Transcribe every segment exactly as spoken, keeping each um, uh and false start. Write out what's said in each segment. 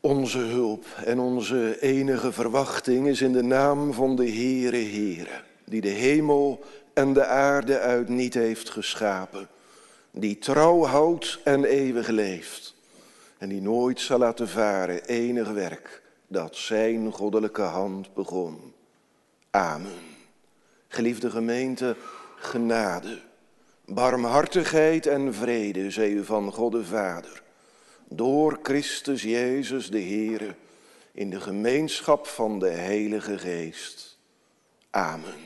Onze hulp en onze enige verwachting is in de naam van de Heere Heere, die de hemel en de aarde uit niet heeft geschapen, die trouw houdt en eeuwig leeft en die nooit zal laten varen enig werk dat zijn goddelijke hand begon. Amen. Geliefde gemeente, genade, barmhartigheid en vrede zij u van God de Vader, door Christus Jezus de Heere, in de gemeenschap van de Heilige Geest. Amen.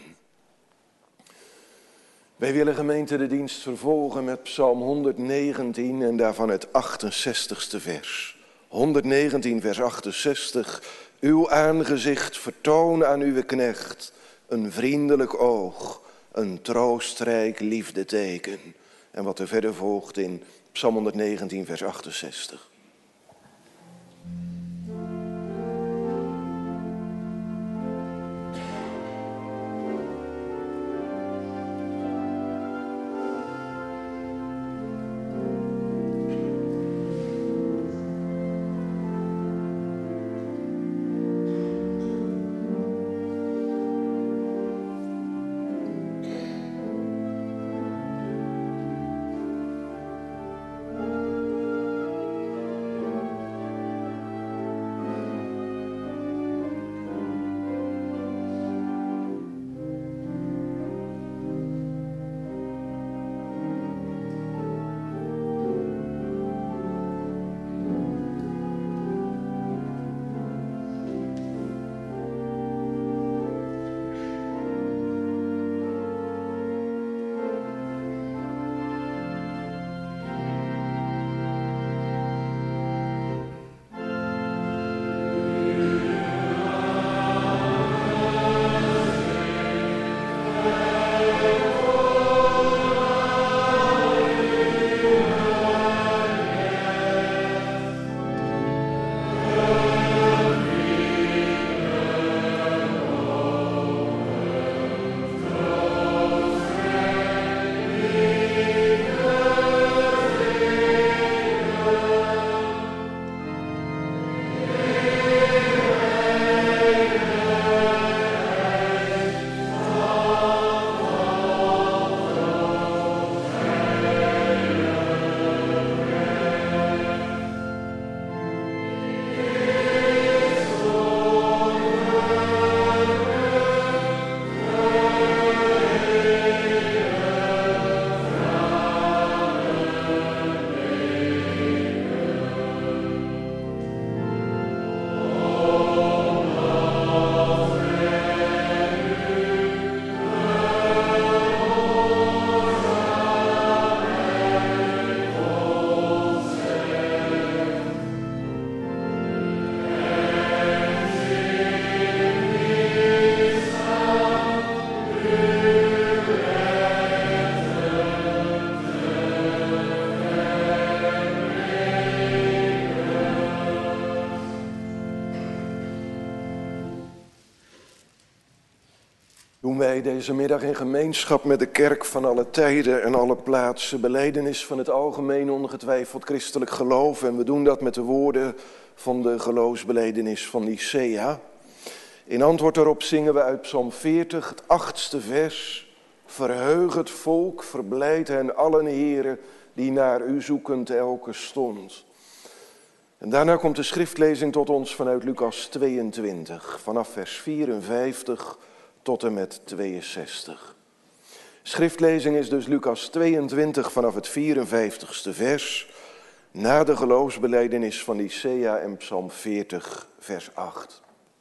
Wij willen gemeente de dienst vervolgen met Psalm honderdnegentien en daarvan het achtenzestigste vers. honderdnegentien vers achtenzestig. Uw aangezicht vertoon aan uw knecht een vriendelijk oog, een troostrijk liefdeteken. En wat er verder volgt in Psalm honderdnegentien vers achtenzestig. Doen wij deze middag in gemeenschap met de kerk van alle tijden en alle plaatsen belijdenis van het algemeen ongetwijfeld christelijk geloof. En we doen dat met de woorden van de geloofsbelijdenis van Nicea. In antwoord daarop zingen we uit Psalm veertig, het achtste vers. Verheug het volk, verblijd hen allen heren, die naar u zoekend elke stond. En daarna komt de schriftlezing tot ons vanuit Lucas tweeëntwintig, vanaf vers vierenvijftig tot en met tweeënzestig. Schriftlezing is dus Lucas tweeëntwintig vanaf het vierenvijftigste vers, na de geloofsbelijdenis van Nicea en Psalm veertig vers acht.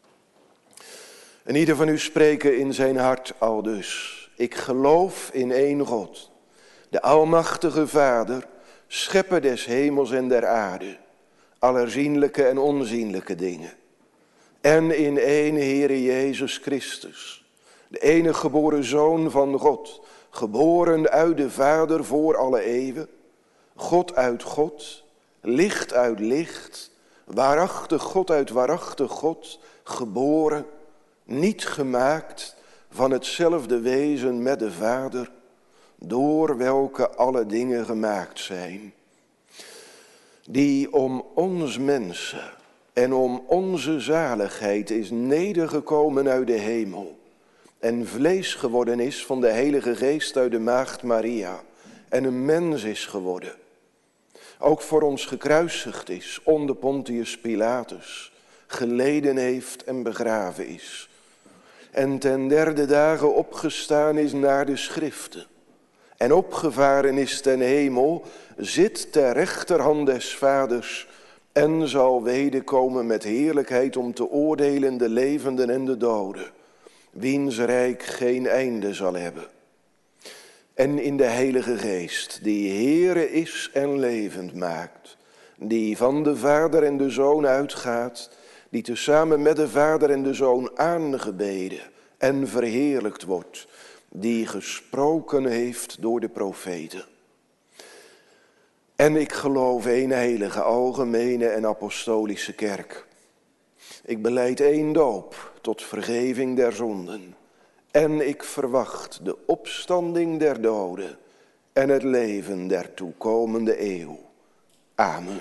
En ieder van u spreken in zijn hart aldus: ik geloof in één God, de almachtige Vader, schepper des hemels en der aarde, aller zienlijke en onzienlijke dingen. En in één Heere Jezus Christus, de enige geboren Zoon van God, geboren uit de Vader voor alle eeuwen, God uit God, licht uit licht, waarachtig God uit waarachtig God, geboren, niet gemaakt, van hetzelfde wezen met de Vader, door welke alle dingen gemaakt zijn, die om ons mensen en om onze zaligheid is nedergekomen uit de hemel en vlees geworden is van de Heilige Geest uit de maagd Maria en een mens is geworden. Ook voor ons gekruisigd is onder Pontius Pilatus, geleden heeft en begraven is. En ten derde dagen opgestaan is naar de schriften. En opgevaren is ten hemel, zit ter rechterhand des Vaders en zal wederkomen met heerlijkheid om te oordelen de levenden en de doden, wiens rijk geen einde zal hebben. En in de Heilige Geest, die Heere is en levend maakt, die van de Vader en de Zoon uitgaat, die tezamen met de Vader en de Zoon aangebeden en verheerlijkt wordt, die gesproken heeft door de profeten. En ik geloof één heilige, algemene en apostolische kerk. Ik belijd één doop tot vergeving der zonden. En ik verwacht de opstanding der doden en het leven der toekomende eeuw. Amen.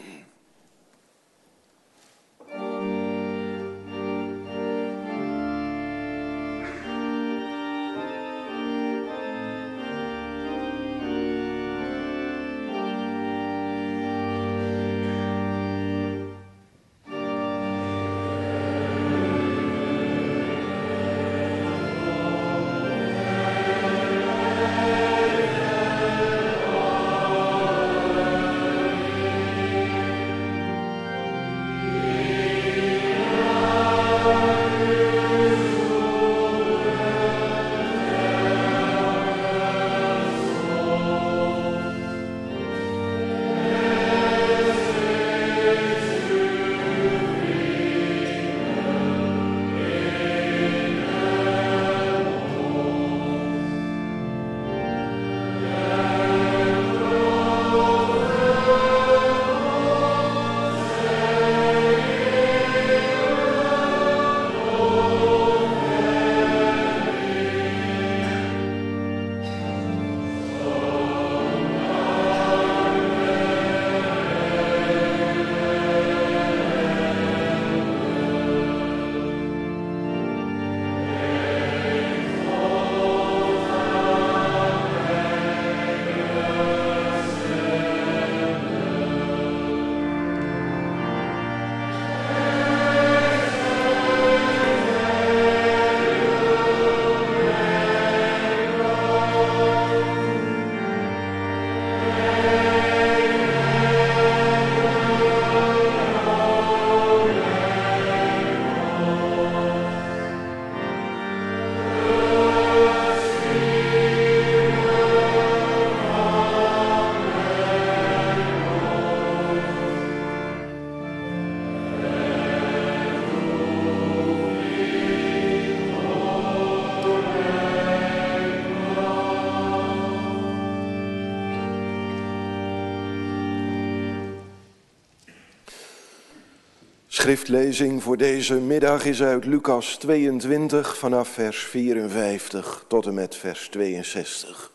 Schriftlezing voor deze middag is uit Lucas tweeëntwintig vanaf vers vierenvijftig tot en met vers tweeënzestig.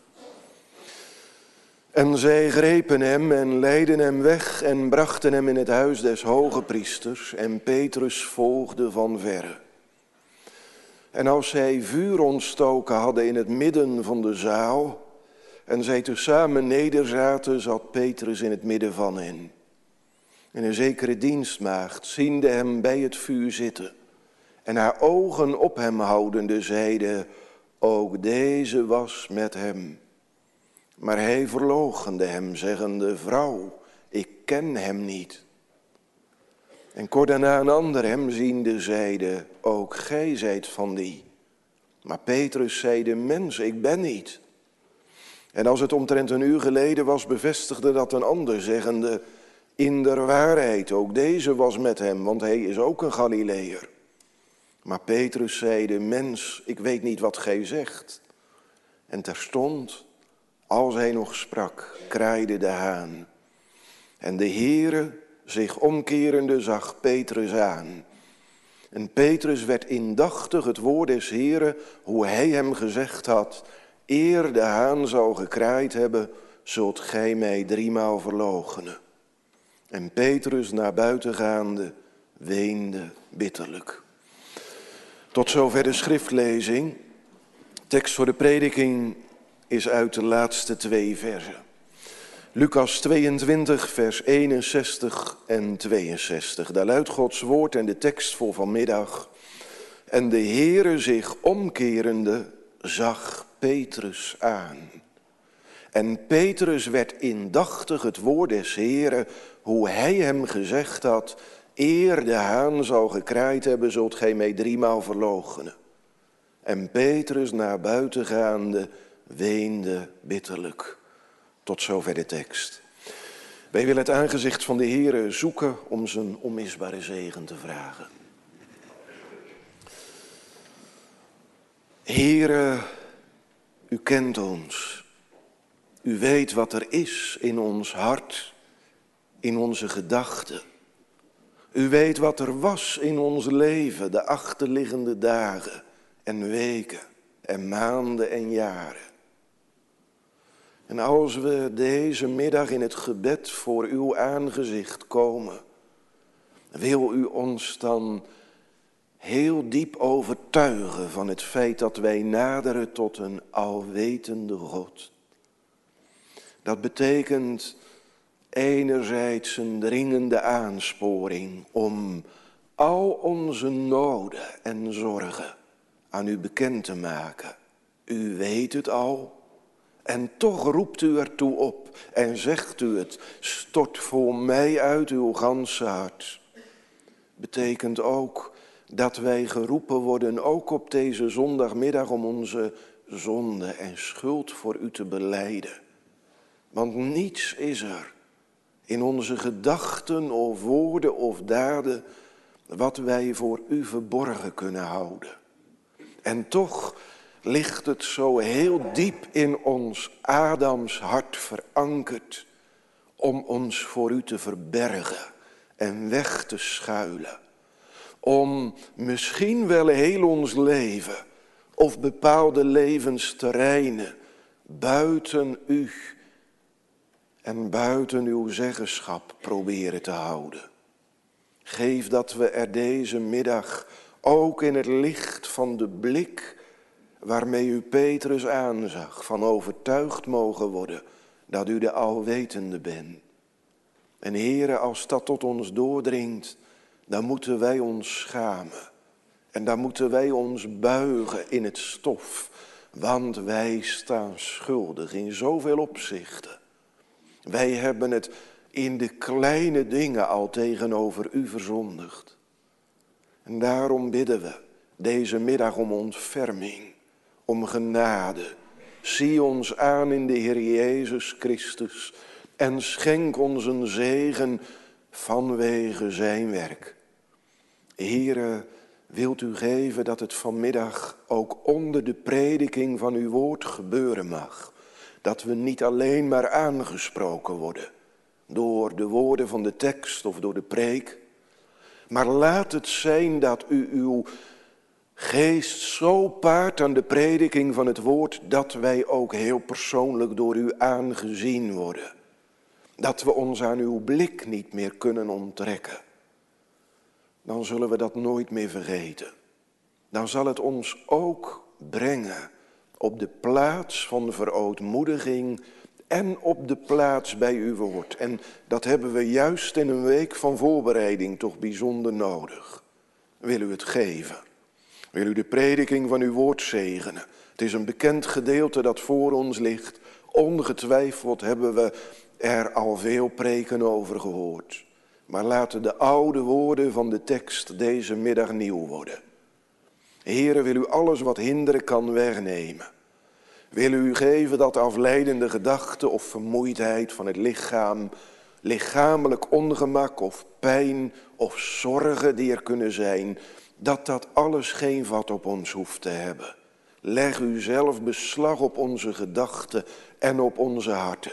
En zij grepen hem en leidden hem weg en brachten hem in het huis des hoge priesters en Petrus volgde van verre. En als zij vuur ontstoken hadden in het midden van de zaal en zij tezamen nederzaten, zat Petrus in het midden van hen. En een zekere dienstmaagd, ziende hem bij het vuur zitten en haar ogen op hem houdende, zeide, ook deze was met hem. Maar hij verloochende hem, zeggende, vrouw, ik ken hem niet. En kort daarna een ander hem ziende, zeide, ook gij zijt van die. Maar Petrus zeide, mens, ik ben niet. En als het omtrent een uur geleden was, bevestigde dat een ander, zeggende, in der waarheid, ook deze was met hem, want hij is ook een Galileër. Maar Petrus zeide, mens, ik weet niet wat gij zegt. En terstond, als hij nog sprak, kraaide de haan. En de Heere, zich omkerende, zag Petrus aan. En Petrus werd indachtig het woord des Heeren, hoe hij hem gezegd had, eer de haan zou gekraaid hebben, zult gij mij driemaal verloochenen. En Petrus naar buiten gaande, weende bitterlijk. Tot zover de schriftlezing. Tekst voor de prediking is uit de laatste twee versen. Lucas tweeëntwintig, vers eenenzestig en tweeënzestig. Daar luidt Gods woord en de tekst voor vanmiddag. En de Heere zich omkerende zag Petrus aan. En Petrus werd indachtig het woord des Heeren, hoe hij hem gezegd had: eer de haan zal gekraaid hebben, zult gij mij driemaal verloochenen. En Petrus naar buiten gaande weende bitterlijk. Tot zover de tekst. Wij willen het aangezicht van de Heere zoeken om zijn onmisbare zegen te vragen. Heere, u kent ons. U weet wat er is in ons hart, in onze gedachten. U weet wat er was in ons leven de achterliggende dagen en weken en maanden en jaren. En als we deze middag in het gebed voor uw aangezicht komen, wil u ons dan heel diep overtuigen van het feit dat wij naderen tot een alwetende God. Dat betekent enerzijds een dringende aansporing om al onze noden en zorgen aan u bekend te maken. U weet het al en toch roept u ertoe op en zegt u het: stort voor mij uit uw ganse hart. Betekent ook dat wij geroepen worden, ook op deze zondagmiddag, om onze zonde en schuld voor u te belijden. Want niets is er in onze gedachten of woorden of daden wat wij voor u verborgen kunnen houden. En toch ligt het zo heel diep in ons Adams hart verankerd om ons voor u te verbergen en weg te schuilen. Om misschien wel heel ons leven of bepaalde levensterreinen buiten u en buiten uw zeggenschap proberen te houden. Geef dat we er deze middag ook in het licht van de blik waarmee u Petrus aanzag, van overtuigd mogen worden dat u de alwetende bent. En Heere, als dat tot ons doordringt, dan moeten wij ons schamen. En dan moeten wij ons buigen in het stof, want wij staan schuldig in zoveel opzichten. Wij hebben het in de kleine dingen al tegenover u verzondigd. En daarom bidden we deze middag om ontferming, om genade. Zie ons aan in de Heer Jezus Christus en schenk ons een zegen vanwege zijn werk. Heere, wilt u geven dat het vanmiddag ook onder de prediking van uw woord gebeuren mag. Dat we niet alleen maar aangesproken worden door de woorden van de tekst of door de preek. Maar laat het zijn dat u uw geest zo paart aan de prediking van het woord, dat wij ook heel persoonlijk door u aangezien worden. Dat we ons aan uw blik niet meer kunnen onttrekken. Dan zullen we dat nooit meer vergeten. Dan zal het ons ook brengen op de plaats van verootmoediging en op de plaats bij uw woord. En dat hebben we juist in een week van voorbereiding toch bijzonder nodig. Wil u het geven? Wil u de prediking van uw woord zegenen? Het is een bekend gedeelte dat voor ons ligt. Ongetwijfeld hebben we er al veel preken over gehoord. Maar laten de oude woorden van de tekst deze middag nieuw worden. Heere, wil u alles wat hinderen kan wegnemen. Wil u geven dat afleidende gedachten of vermoeidheid van het lichaam, lichamelijk ongemak of pijn of zorgen die er kunnen zijn, dat dat alles geen vat op ons hoeft te hebben. Leg u zelf beslag op onze gedachten en op onze harten.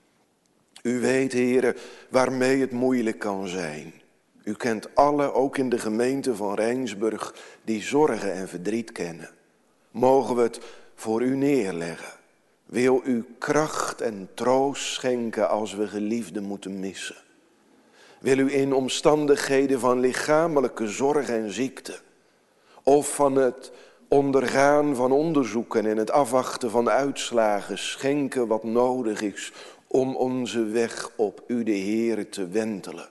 U weet, Heere, waarmee het moeilijk kan zijn. U kent alle, ook in de gemeente van Rijnsburg, die zorgen en verdriet kennen. Mogen we het voor u neerleggen. Wil u kracht en troost schenken als we geliefden moeten missen. Wil u in omstandigheden van lichamelijke zorg en ziekte, of van het ondergaan van onderzoeken en het afwachten van uitslagen, schenken wat nodig is om onze weg op u de Heere te wentelen.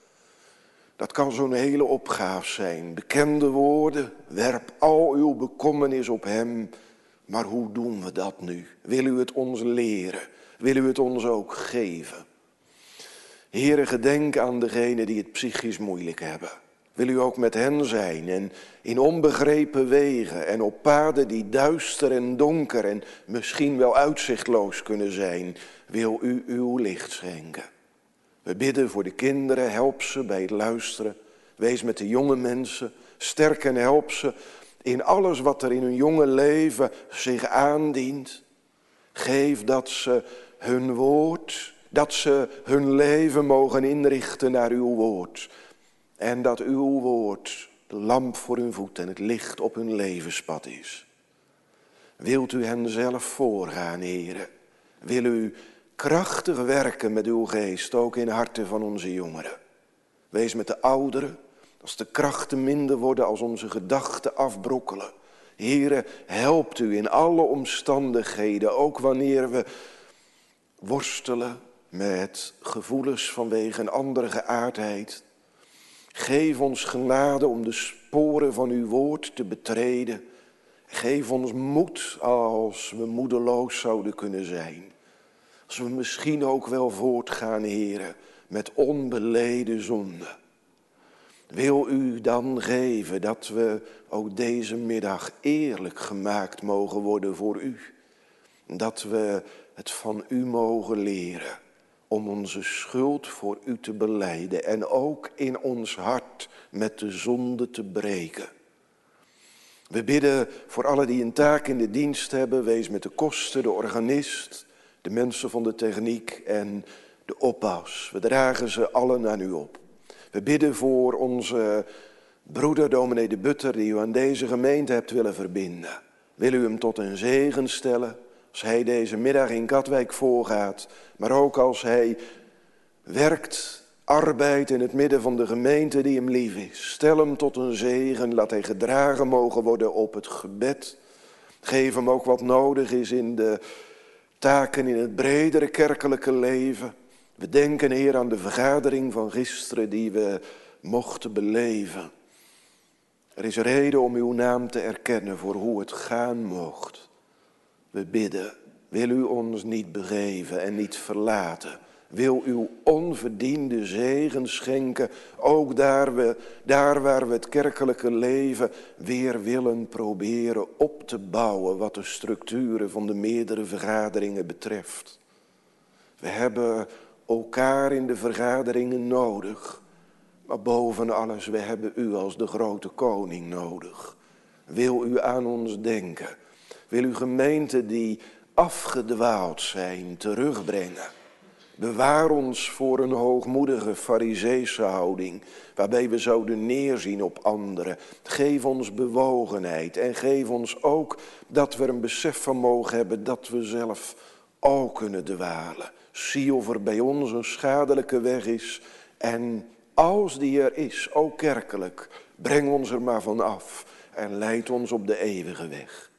Dat kan zo'n hele opgave zijn. Bekende woorden, werp al uw bekommernis op hem. Maar hoe doen we dat nu? Wil u het ons leren? Wil u het ons ook geven? Heere, gedenk aan degenen die het psychisch moeilijk hebben. Wil u ook met hen zijn en in onbegrepen wegen en op paden die duister en donker en misschien wel uitzichtloos kunnen zijn, wil u uw licht schenken. We bidden voor de kinderen, help ze bij het luisteren. Wees met de jonge mensen, sterk en help ze in alles wat er in hun jonge leven zich aandient. Geef dat ze hun woord, dat ze hun leven mogen inrichten naar uw woord. En dat uw woord de lamp voor hun voet en het licht op hun levenspad is. Wilt u hen zelf voorgaan, Heere? Wil u krachtig werken met uw geest, ook in harten van onze jongeren. Wees met de ouderen, als de krachten minder worden, als onze gedachten afbrokkelen. Heere, helpt u in alle omstandigheden, ook wanneer we worstelen met gevoelens vanwege een andere geaardheid. Geef ons genade om de sporen van uw woord te betreden. Geef ons moed als we moedeloos zouden kunnen zijn. Als we misschien ook wel voortgaan, Heere, met onbeleden zonde. Wil u dan geven dat we ook deze middag eerlijk gemaakt mogen worden voor u. Dat we het van u mogen leren om onze schuld voor u te belijden en ook in ons hart met de zonde te breken. We bidden voor allen die een taak in de dienst hebben. Wees met de koster, de organist, de mensen van de techniek en de oppas. We dragen ze allen aan u op. We bidden voor onze broeder dominee de Butter die u aan deze gemeente hebt willen verbinden. Wil u hem tot een zegen stellen als hij deze middag in Katwijk voorgaat. Maar ook als hij werkt, arbeidt in het midden van de gemeente die hem lief is. Stel hem tot een zegen, laat hij gedragen mogen worden op het gebed. Geef hem ook wat nodig is in de taken in het bredere kerkelijke leven. We denken, Heer, aan de vergadering van gisteren die we mochten beleven. Er is reden om uw naam te erkennen voor hoe het gaan mocht. We bidden, wil u ons niet begeven en niet verlaten. Wil uw onverdiende zegen schenken, ook daar, we, daar waar we het kerkelijke leven weer willen proberen op te bouwen wat de structuren van de meerdere vergaderingen betreft. We hebben elkaar in de vergaderingen nodig, maar boven alles, we hebben u als de grote koning nodig. Wil u aan ons denken, wil uw gemeente die afgedwaald zijn terugbrengen. Bewaar ons voor een hoogmoedige farizeese houding, waarbij we zouden neerzien op anderen. Geef ons bewogenheid en geef ons ook dat we er een besef van mogen hebben dat we zelf ook kunnen dwalen. Zie of er bij ons een schadelijke weg is en als die er is, ook kerkelijk, breng ons er maar van af en leid ons op de eeuwige weg.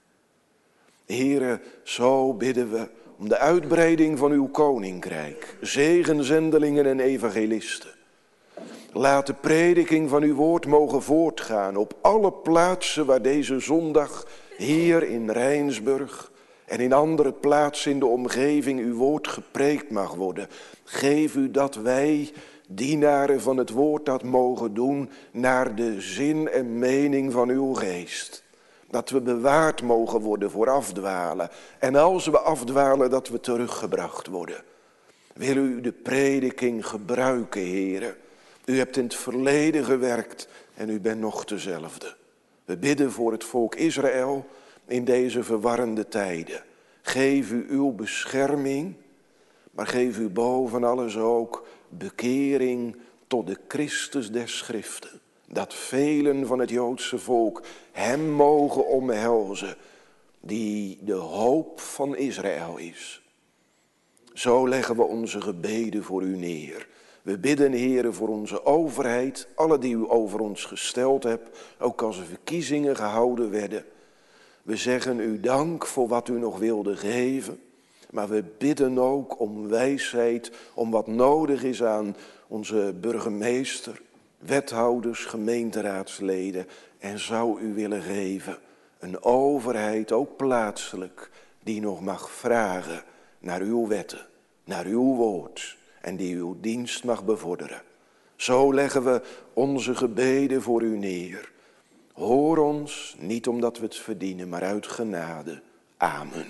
Heere, zo bidden we om de uitbreiding van uw koninkrijk, zegenzendelingen en evangelisten. Laat de prediking van uw woord mogen voortgaan op alle plaatsen waar deze zondag hier in Rijnsburg en in andere plaatsen in de omgeving uw woord gepreekt mag worden. Geef u dat wij, dienaren van het woord, dat mogen doen naar de zin en mening van uw geest. Dat we bewaard mogen worden voor afdwalen. En als we afdwalen, dat we teruggebracht worden. Wil u de prediking gebruiken, Heere. U hebt in het verleden gewerkt en u bent nog dezelfde. We bidden voor het volk Israël in deze verwarrende tijden. Geef u uw bescherming, maar geef u boven alles ook bekering tot de Christus der Schriften. Dat velen van het Joodse volk hem mogen omhelzen, die de hoop van Israël is. Zo leggen we onze gebeden voor u neer. We bidden, Heere, voor onze overheid, alle die u over ons gesteld hebt, ook als er verkiezingen gehouden werden. We zeggen u dank voor wat u nog wilde geven, maar we bidden ook om wijsheid, om wat nodig is aan onze burgemeester, wethouders, gemeenteraadsleden. En zou u willen geven een overheid, ook plaatselijk, die nog mag vragen naar uw wetten, naar uw woord en die uw dienst mag bevorderen. Zo leggen we onze gebeden voor u neer. Hoor ons, niet omdat we het verdienen, maar uit genade. Amen.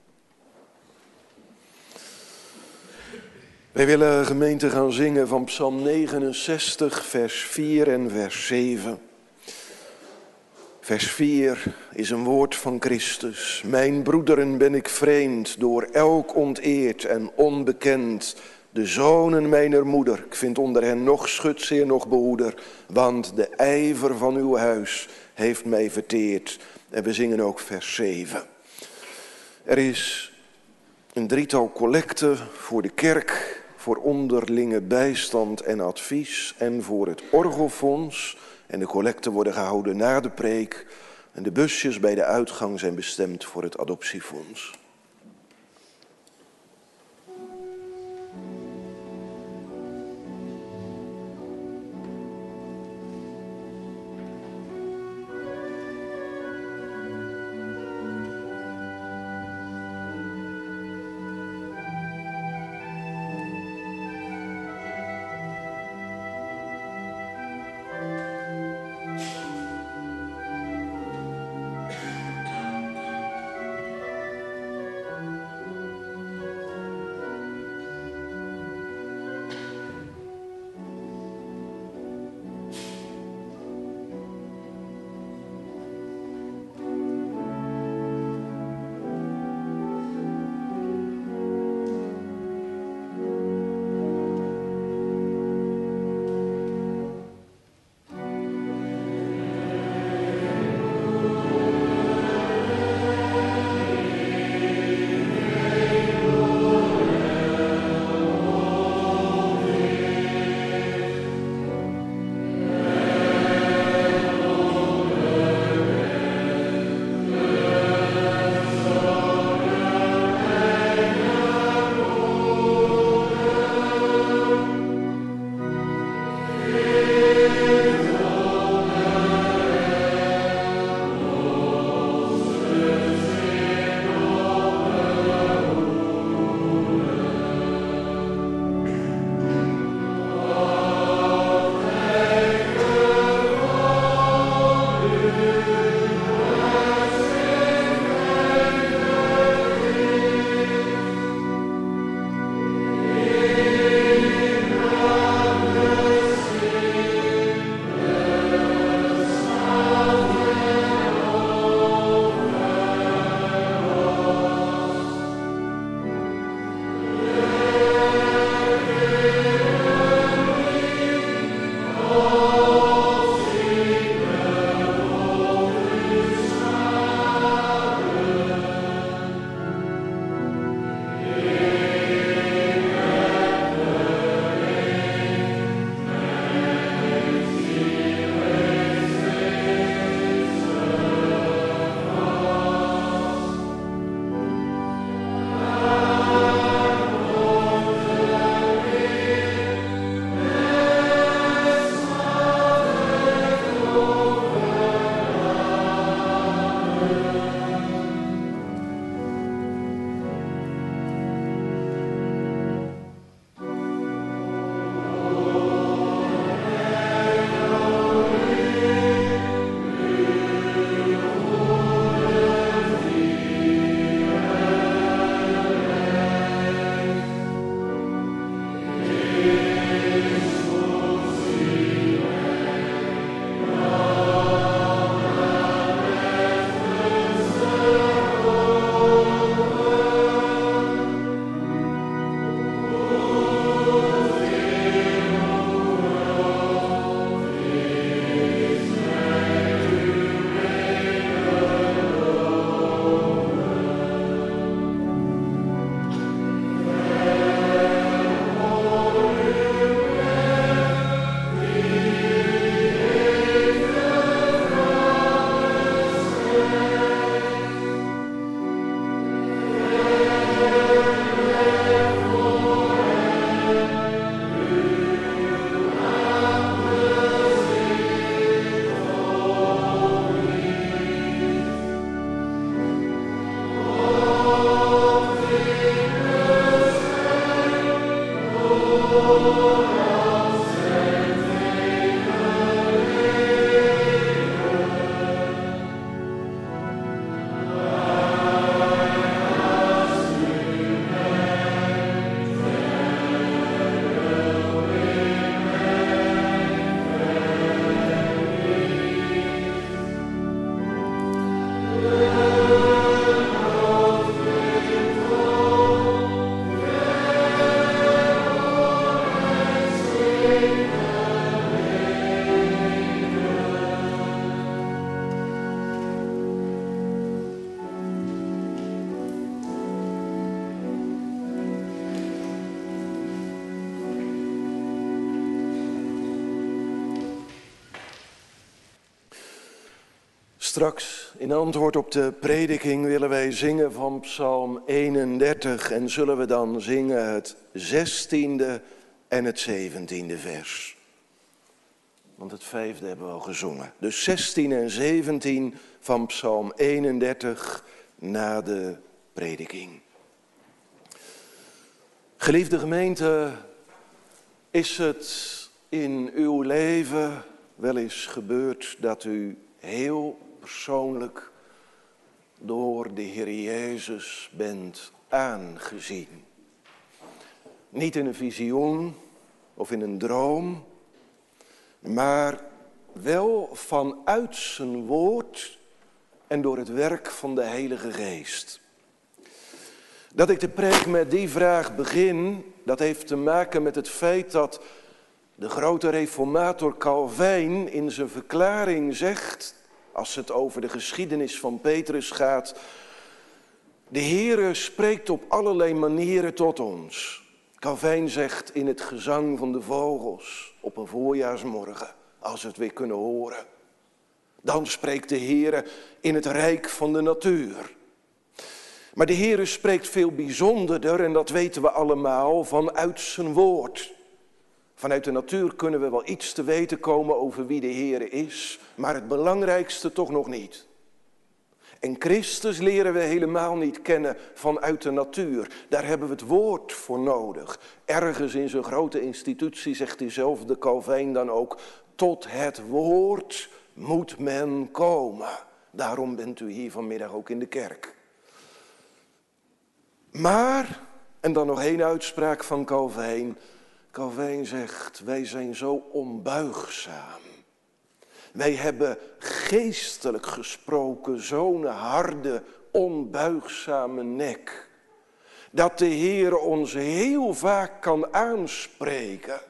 Wij willen, gemeente, gaan zingen van Psalm negenenzestig, vers vier en vers zeven. Vers vier is een woord van Christus. Mijn broederen ben ik vreemd, door elk onteerd en onbekend. De zonen mijner moeder, ik vind onder hen nog schutzeer, nog behoeder. Want de ijver van uw huis heeft mij verteerd. En we zingen ook vers zeven. Er is een drietal collecten voor de kerk, voor onderlinge bijstand en advies en voor het orgelfonds. En de collecten worden gehouden na de preek. En de busjes bij de uitgang zijn bestemd voor het adoptiefonds. Straks in antwoord op de prediking willen wij zingen van Psalm eenendertig en zullen we dan zingen het zestiende en het zeventiende vers. Want het vijfde hebben we al gezongen. Dus zestien en zeventien van Psalm eenendertig na de prediking. Geliefde gemeente, is het in uw leven wel eens gebeurd dat u heel persoonlijk door de Heer Jezus bent aangezien? Niet in een visioen of in een droom, maar wel vanuit zijn woord en door het werk van de Heilige Geest. Dat ik de preek met die vraag begin, dat heeft te maken met het feit dat de grote reformator Calvijn in zijn verklaring zegt, als het over de geschiedenis van Petrus gaat, de Heere spreekt op allerlei manieren tot ons. Calvijn zegt in het gezang van de vogels op een voorjaarsmorgen, als we het weer kunnen horen. Dan spreekt de Heere in het rijk van de natuur. Maar de Heere spreekt veel bijzonderder, en dat weten we allemaal, vanuit zijn woord. Vanuit de natuur kunnen we wel iets te weten komen over wie de Heere is, maar het belangrijkste toch nog niet. En Christus leren we helemaal niet kennen vanuit de natuur. Daar hebben we het woord voor nodig. Ergens in zo'n grote institutie zegt diezelfde Calvijn dan ook, tot het woord moet men komen. Daarom bent u hier vanmiddag ook in de kerk. Maar, en dan nog één uitspraak van Calvijn. Calvijn zegt, wij zijn zo onbuigzaam. Wij hebben geestelijk gesproken zo'n harde, onbuigzame nek, dat de Heer ons heel vaak kan aanspreken,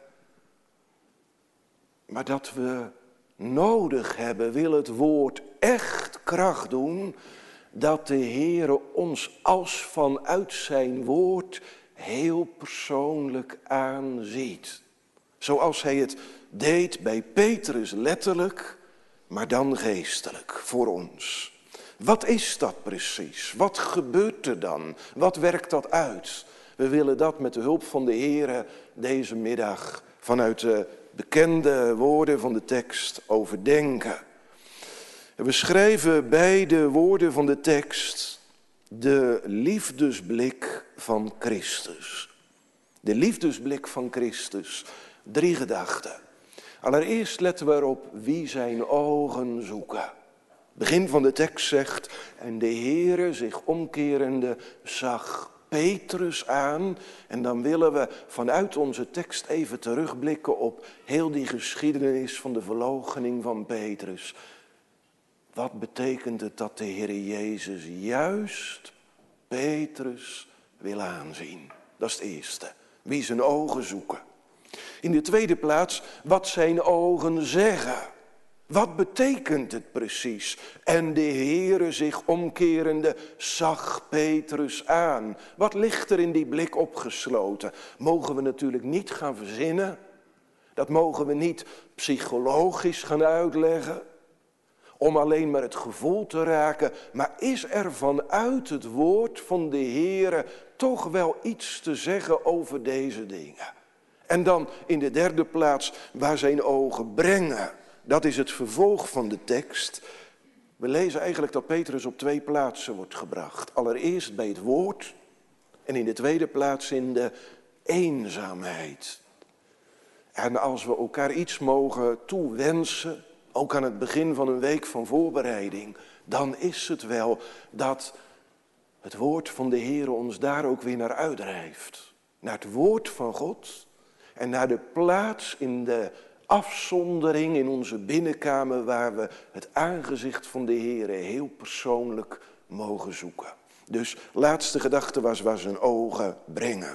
maar dat we nodig hebben, wil het woord echt kracht doen, dat de Heer ons als vanuit zijn woord heel persoonlijk aanziet. Zoals hij het deed bij Petrus letterlijk, maar dan geestelijk voor ons. Wat is dat precies? Wat gebeurt er dan? Wat werkt dat uit? We willen dat met de hulp van de Heere deze middag vanuit de bekende woorden van de tekst overdenken. En we schrijven bij de woorden van de tekst de liefdesblik van Christus. De liefdesblik van Christus. Drie gedachten. Allereerst letten we erop wie zijn ogen zoeken. Begin van de tekst zegt, en de Heere zich omkerende zag Petrus aan. En dan willen we vanuit onze tekst even terugblikken op heel die geschiedenis van de verloochening van Petrus. Wat betekent het dat de Heer Jezus juist Petrus wil aanzien? Dat is het eerste. Wie zijn ogen zoeken. In de tweede plaats, wat zijn ogen zeggen. Wat betekent het precies? En de Heere zich omkerende zag Petrus aan. Wat ligt er in die blik opgesloten? Mogen we natuurlijk niet gaan verzinnen. Dat mogen we niet psychologisch gaan uitleggen. Om alleen maar het gevoel te raken. Maar is er vanuit het woord van de Heere toch wel iets te zeggen over deze dingen? En dan in de derde plaats waar zijn ogen brengen. Dat is het vervolg van de tekst. We lezen eigenlijk dat Petrus op twee plaatsen wordt gebracht. Allereerst bij het woord en in de tweede plaats in de eenzaamheid. En als we elkaar iets mogen toewensen, ook aan het begin van een week van voorbereiding, dan is het wel dat het woord van de Heer ons daar ook weer naar uitdrijft. Naar het woord van God en naar de plaats in de afzondering in onze binnenkamer waar we het aangezicht van de Heer heel persoonlijk mogen zoeken. Dus laatste gedachte was waar zijn ogen brengen.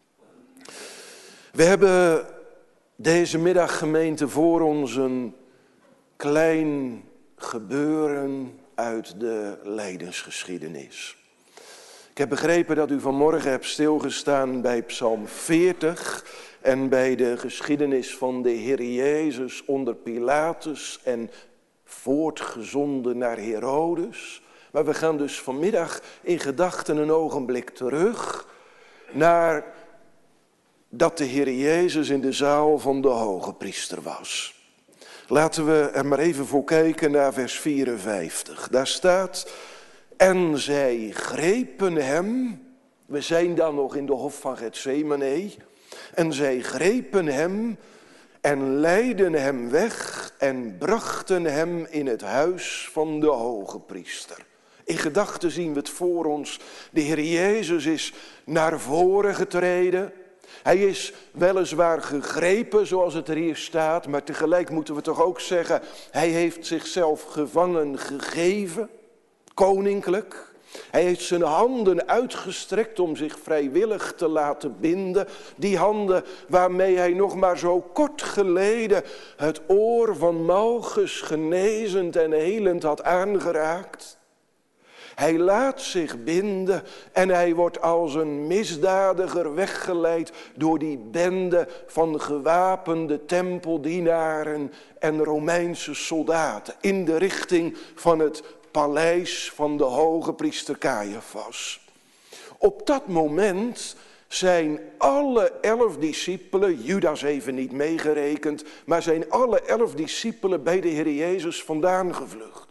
We hebben deze middag, gemeente, voor ons een klein gebeuren uit de lijdensgeschiedenis. Ik heb begrepen dat u vanmorgen hebt stilgestaan bij Psalm veertig en bij de geschiedenis van de Heer Jezus onder Pilatus en voortgezonden naar Herodes. Maar we gaan dus vanmiddag in gedachten een ogenblik terug naar dat de Heer Jezus in de zaal van de hoge priester was. Laten we er maar even voor kijken naar vers vierenvijftig. Daar staat, en zij grepen hem, we zijn dan nog in de hof van Getsemane, en zij grepen hem en leidden hem weg en brachten hem in het huis van de hoge priester. In gedachten zien we het voor ons. De Heer Jezus is naar voren getreden. Hij is weliswaar gegrepen, zoals het er hier staat, maar tegelijk moeten we toch ook zeggen, hij heeft zichzelf gevangen gegeven, koninklijk. Hij heeft zijn handen uitgestrekt om zich vrijwillig te laten binden. Die handen waarmee hij nog maar zo kort geleden het oor van Malchus genezend en helend had aangeraakt. Hij laat zich binden en hij wordt als een misdadiger weggeleid door die bende van gewapende tempeldienaren en Romeinse soldaten in de richting van het paleis van de hoge priester Caiaphas. Op dat moment zijn alle elf discipelen, Judas even niet meegerekend, maar zijn alle elf discipelen bij de Heer Jezus vandaan gevlucht.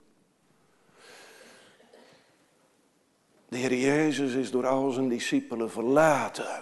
De Heer Jezus is door al zijn discipelen verlaten.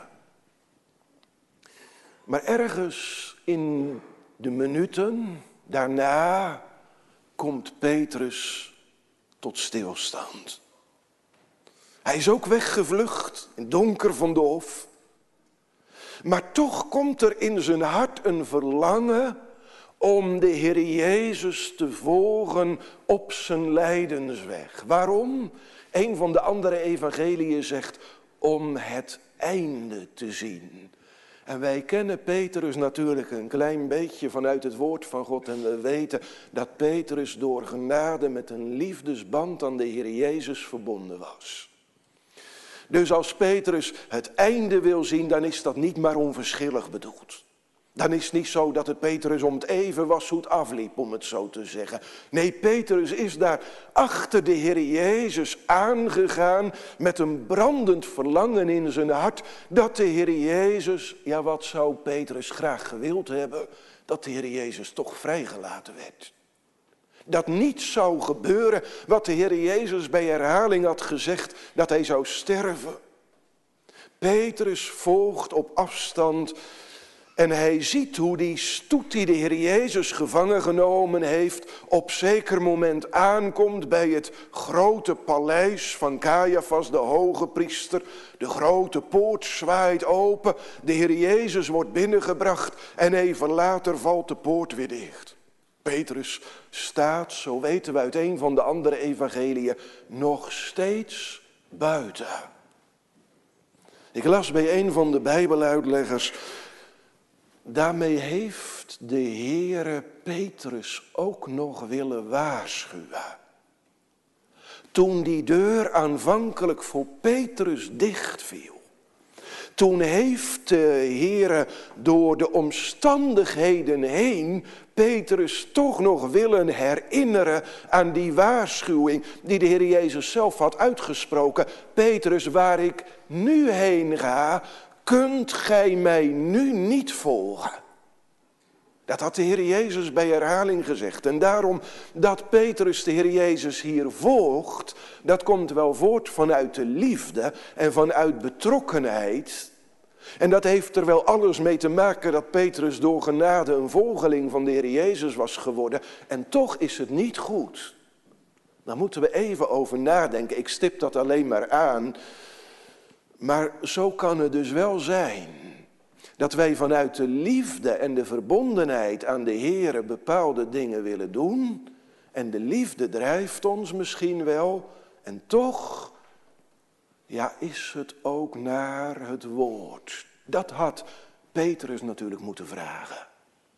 Maar ergens in de minuten daarna komt Petrus tot stilstand. Hij is ook weggevlucht in het donker van de hof. Maar toch komt er in zijn hart een verlangen om de Heer Jezus te volgen op zijn lijdensweg. Waarom? Een van de andere evangeliën zegt om het einde te zien. En wij kennen Petrus natuurlijk een klein beetje vanuit het woord van God. En we weten dat Petrus door genade met een liefdesband aan de Heer Jezus verbonden was. Dus als Petrus het einde wil zien, dan is dat niet maar onverschillig bedoeld. Dan is het niet zo dat het Petrus om het even was hoe het afliep, om het zo te zeggen. Nee, Petrus is daar achter de Heer Jezus aangegaan met een brandend verlangen in zijn hart. Dat de Heer Jezus, ja wat zou Petrus graag gewild hebben, dat de Heer Jezus toch vrijgelaten werd. Dat niet zou gebeuren wat de Heer Jezus bij herhaling had gezegd, dat hij zou sterven. Petrus volgt op afstand. En hij ziet hoe die stoet die de Heer Jezus gevangen genomen heeft, op zeker moment aankomt bij het grote paleis van Caiaphas, de hoge priester. De grote poort zwaait open, de Heer Jezus wordt binnengebracht en even later valt de poort weer dicht. Petrus staat, zo weten we uit een van de andere evangeliën, nog steeds buiten. Ik las bij een van de Bijbeluitleggers, daarmee heeft de Heere Petrus ook nog willen waarschuwen. Toen die deur aanvankelijk voor Petrus dichtviel. Toen heeft de Heere door de omstandigheden heen Petrus toch nog willen herinneren aan die waarschuwing die de Heer Jezus zelf had uitgesproken. Petrus, waar ik nu heen ga, kunt gij mij nu niet volgen? Dat had de Heer Jezus bij herhaling gezegd. En daarom dat Petrus de Heer Jezus hier volgt, dat komt wel voort vanuit de liefde en vanuit betrokkenheid. En dat heeft er wel alles mee te maken dat Petrus door genade een volgeling van de Heer Jezus was geworden. En toch is het niet goed. Daar moeten we even over nadenken. Ik stip dat alleen maar aan. Maar zo kan het dus wel zijn dat wij vanuit de liefde en de verbondenheid aan de Heer bepaalde dingen willen doen. En de liefde drijft ons misschien wel. En toch, ja, is het ook naar het woord. Dat had Petrus natuurlijk moeten vragen.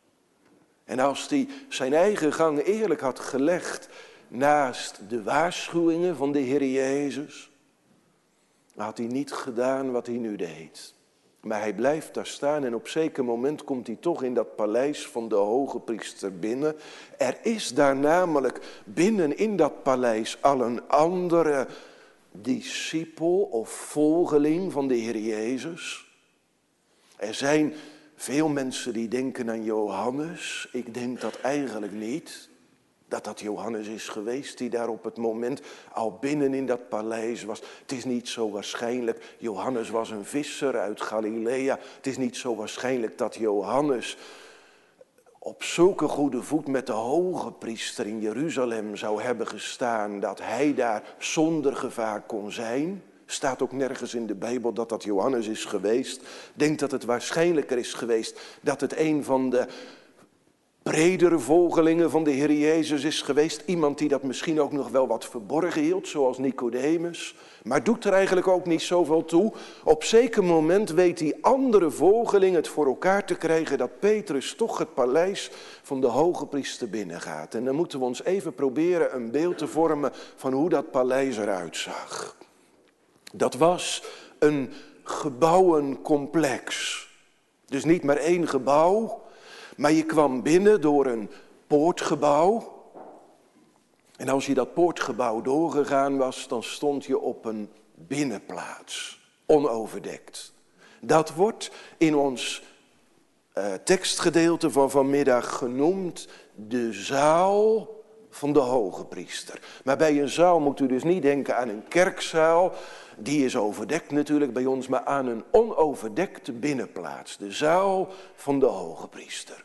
En als hij zijn eigen gang eerlijk had gelegd naast de waarschuwingen van de Heer Jezus, had hij niet gedaan wat hij nu deed. Maar hij blijft daar staan en op zeker moment komt hij toch in dat paleis van de hoge priester binnen. Er is daar namelijk binnen in dat paleis al een andere discipel of volgeling van de Heer Jezus. Er zijn veel mensen die denken aan Johannes. Ik denk dat eigenlijk niet. Dat dat Johannes is geweest die daar op het moment al binnen in dat paleis was. Het is niet zo waarschijnlijk. Johannes was een visser uit Galilea. Het is niet zo waarschijnlijk dat Johannes op zulke goede voet met de hoge priester in Jeruzalem zou hebben gestaan, dat hij daar zonder gevaar kon zijn. Staat ook nergens in de Bijbel dat dat Johannes is geweest. Denk dat het waarschijnlijker is geweest dat het een van de bredere volgelingen van de Heer Jezus is geweest. Iemand die dat misschien ook nog wel wat verborgen hield, zoals Nicodemus. Maar doet er eigenlijk ook niet zoveel toe. Op zeker moment weet die andere volgeling het voor elkaar te krijgen dat Petrus toch het paleis van de hoge priester binnengaat. En dan moeten we ons even proberen een beeld te vormen van hoe dat paleis eruit zag. Dat was een gebouwencomplex. Dus niet maar één gebouw. Maar je kwam binnen door een poortgebouw. En als je dat poortgebouw doorgegaan was, dan stond je op een binnenplaats, onoverdekt. Dat wordt in ons uh, tekstgedeelte van vanmiddag genoemd de zaal van de hoge priester. Maar bij een zaal moet u dus niet denken aan een kerkzaal. Die is overdekt natuurlijk bij ons, maar aan een onoverdekte binnenplaats. De zaal van de hoge priester.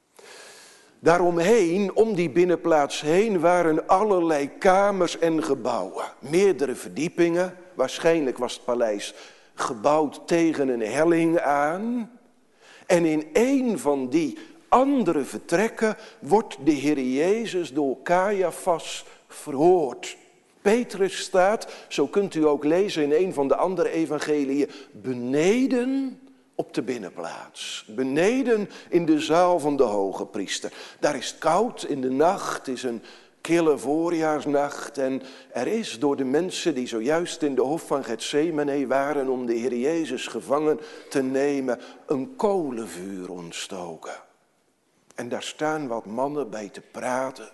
Daaromheen, om die binnenplaats heen, waren allerlei kamers en gebouwen. Meerdere verdiepingen. Waarschijnlijk was het paleis gebouwd tegen een helling aan. En in een van die andere vertrekken wordt de Heer Jezus door Caiaphas verhoord. Petrus staat, zo kunt u ook lezen in een van de andere evangeliën, beneden op de binnenplaats. Beneden in de zaal van de hoge priester. Daar is het koud in de nacht, het is een kille voorjaarsnacht. En er is door de mensen die zojuist in de hof van Getsemane waren om de Heer Jezus gevangen te nemen, een kolenvuur ontstoken. En daar staan wat mannen bij te praten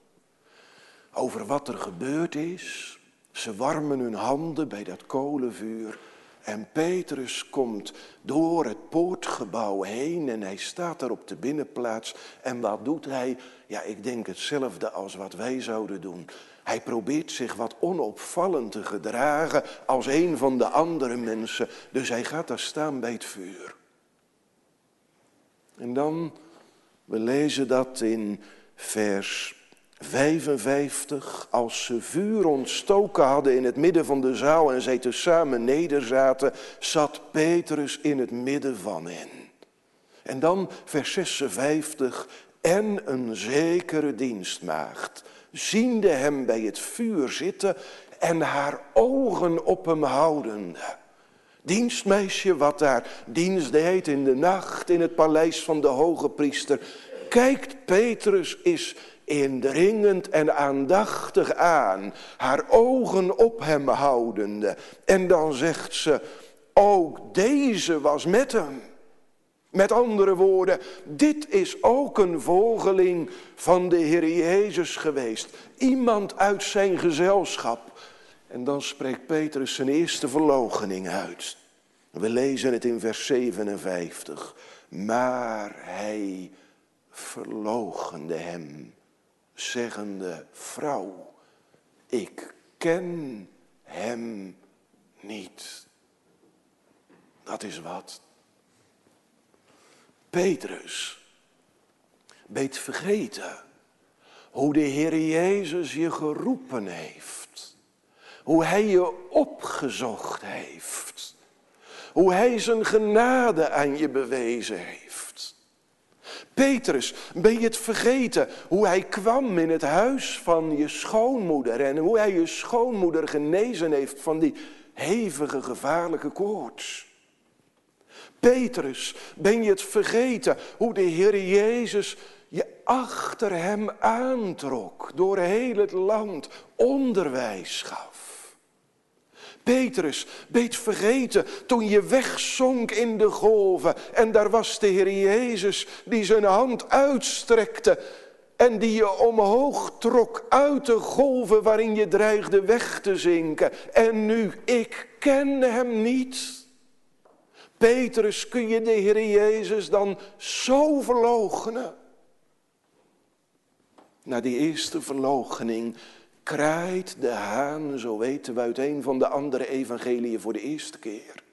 over wat er gebeurd is. Ze warmen hun handen bij dat kolenvuur. En Petrus komt door het poortgebouw heen en hij staat daar op de binnenplaats. En wat doet hij? Ja, ik denk hetzelfde als wat wij zouden doen. Hij probeert zich wat onopvallend te gedragen als een van de andere mensen. Dus hij gaat daar staan bij het vuur. En dan, we lezen dat in vers vijfenvijftig, als ze vuur ontstoken hadden in het midden van de zaal en zij tezamen nederzaten, zat Petrus in het midden van hen. En dan vers zesenvijftig, en een zekere dienstmaagd, ziende hem bij het vuur zitten en haar ogen op hem houdende. Dienstmeisje wat daar dienst deed in de nacht in het paleis van de hoge priester, kijkt Petrus is indringend en aandachtig aan, haar ogen op hem houdende. En dan zegt ze, ook deze was met hem. Met andere woorden, dit is ook een volgeling van de Heer Jezus geweest. Iemand uit zijn gezelschap. En dan spreekt Petrus zijn eerste verloochening uit. We lezen het in vers zevenenvijftig. Maar hij verloochende hem, zeggende, vrouw, ik ken hem niet. Dat is wat. Petrus, weet vergeten hoe de Heer Jezus je geroepen heeft. Hoe hij je opgezocht heeft. Hoe hij zijn genade aan je bewezen heeft. Petrus, ben je het vergeten hoe hij kwam in het huis van je schoonmoeder en hoe hij je schoonmoeder genezen heeft van die hevige gevaarlijke koorts? Petrus, ben je het vergeten hoe de Heer Jezus je achter hem aantrok, door heel het land onderwijs gaf? Petrus, ben je het vergeten toen je wegzonk in de golven en daar was de Heer Jezus die zijn hand uitstrekte en die je omhoog trok uit de golven waarin je dreigde weg te zinken. En nu, ik ken hem niet. Petrus, kun je de Heer Jezus dan zo verloochenen? Na die eerste verloochening kraait de haan, zo weten we uit een van de andere evangeliën, voor de eerste keer.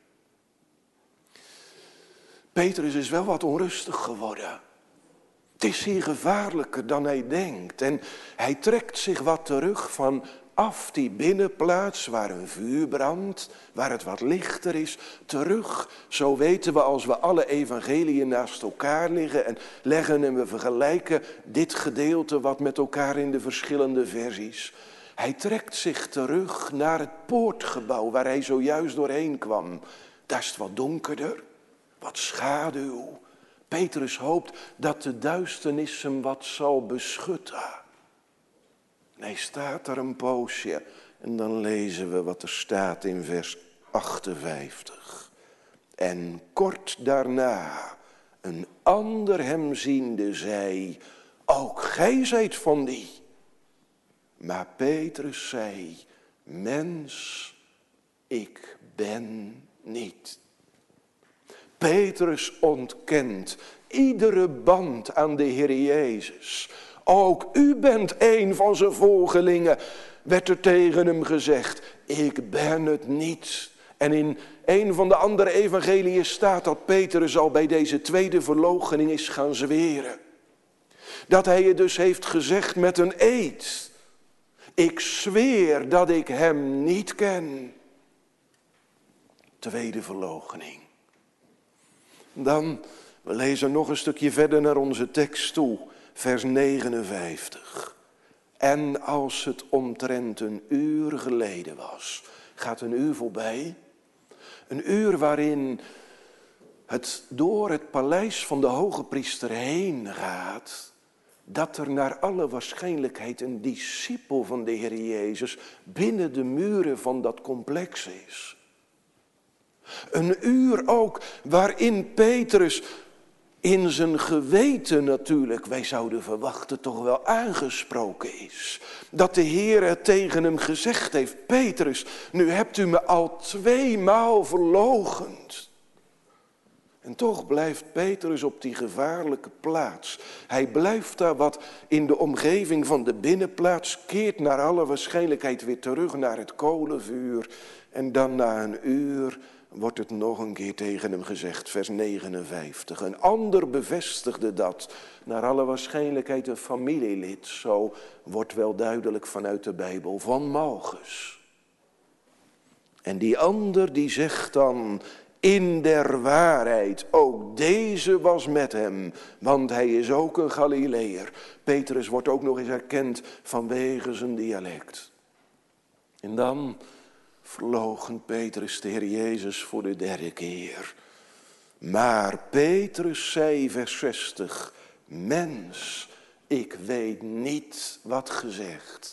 Petrus is wel wat onrustig geworden. Het is hier gevaarlijker dan hij denkt. En hij trekt zich wat terug van af die binnenplaats waar een vuur brandt, waar het wat lichter is, terug. Zo weten we als we alle evangeliën naast elkaar liggen en leggen en we vergelijken dit gedeelte wat met elkaar in de verschillende versies. Hij trekt zich terug naar het poortgebouw waar hij zojuist doorheen kwam. Daar is het wat donkerder, wat schaduw. Petrus hoopt dat de duisternis hem wat zal beschutten. En hij staat er een poosje en dan lezen we wat er staat in vers achtenvijftig. En kort daarna, een ander hem ziende, zei, ook gij zijt van die. Maar Petrus zei, mens, ik ben niet. Petrus ontkent iedere band aan de Heer Jezus. Ook u bent een van zijn volgelingen, werd er tegen hem gezegd. Ik ben het niet. En in een van de andere evangeliën staat dat Petrus al bij deze tweede verloochening is gaan zweren. Dat hij het dus heeft gezegd met een eed. Ik zweer dat ik hem niet ken. Tweede verloochening. Dan, we lezen nog een stukje verder naar onze tekst toe. Vers negenenvijftig. En als het omtrent een uur geleden was. Gaat een uur voorbij. Een uur waarin het door het paleis van de hoge priester heen gaat. Dat er naar alle waarschijnlijkheid een discipel van de Heer Jezus binnen de muren van dat complex is. Een uur ook waarin Petrus in zijn geweten natuurlijk, wij zouden verwachten, toch wel aangesproken is. Dat de Heer het tegen hem gezegd heeft, Petrus, nu hebt u me al tweemaal verloochend. En toch blijft Petrus op die gevaarlijke plaats. Hij blijft daar wat in de omgeving van de binnenplaats, keert naar alle waarschijnlijkheid weer terug naar het kolenvuur. En dan na een uur wordt het nog een keer tegen hem gezegd, vers negenenvijftig. Een ander bevestigde dat, naar alle waarschijnlijkheid een familielid, zo wordt wel duidelijk vanuit de Bijbel, van Malchus. En die ander die zegt dan, in der waarheid, ook deze was met hem, want hij is ook een Galileër. Petrus wordt ook nog eens herkend vanwege zijn dialect. En dan verloochent Petrus de Heer Jezus voor de derde keer. Maar Petrus zei, vers zestig, mens, ik weet niet wat gezegd.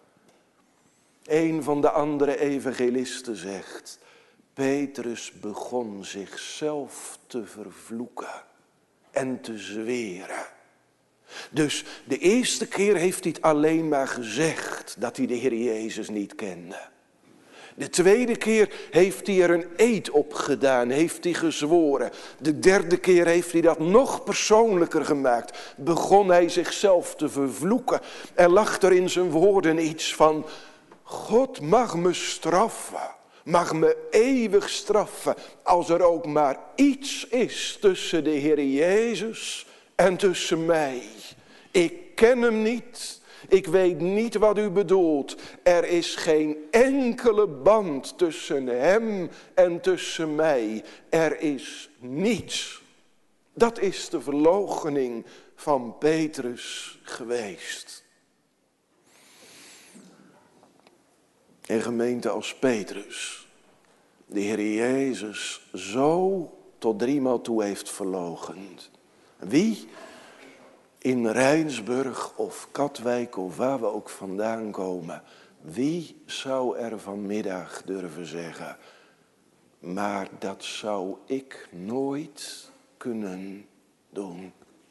Een van de andere evangelisten zegt, Petrus begon zichzelf te vervloeken en te zweren. Dus de eerste keer heeft hij het alleen maar gezegd dat hij de Heer Jezus niet kende. De tweede keer heeft hij er een eed op gedaan, heeft hij gezworen. De derde keer heeft hij dat nog persoonlijker gemaakt. Begon hij zichzelf te vervloeken. Er lag er in zijn woorden iets van, God mag me straffen. mag me eeuwig straffen als er ook maar iets is tussen de Heer Jezus en tussen mij. Ik ken hem niet. Ik weet niet wat u bedoelt. Er is geen enkele band tussen hem en tussen mij. Er is niets. Dat is de verloochening van Petrus geweest. En gemeente, als Petrus de Heer Jezus zo tot driemaal toe heeft verloochend. Wie in Rijnsburg of Katwijk of waar we ook vandaan komen, wie zou er vanmiddag durven zeggen, maar dat zou ik nooit kunnen doen?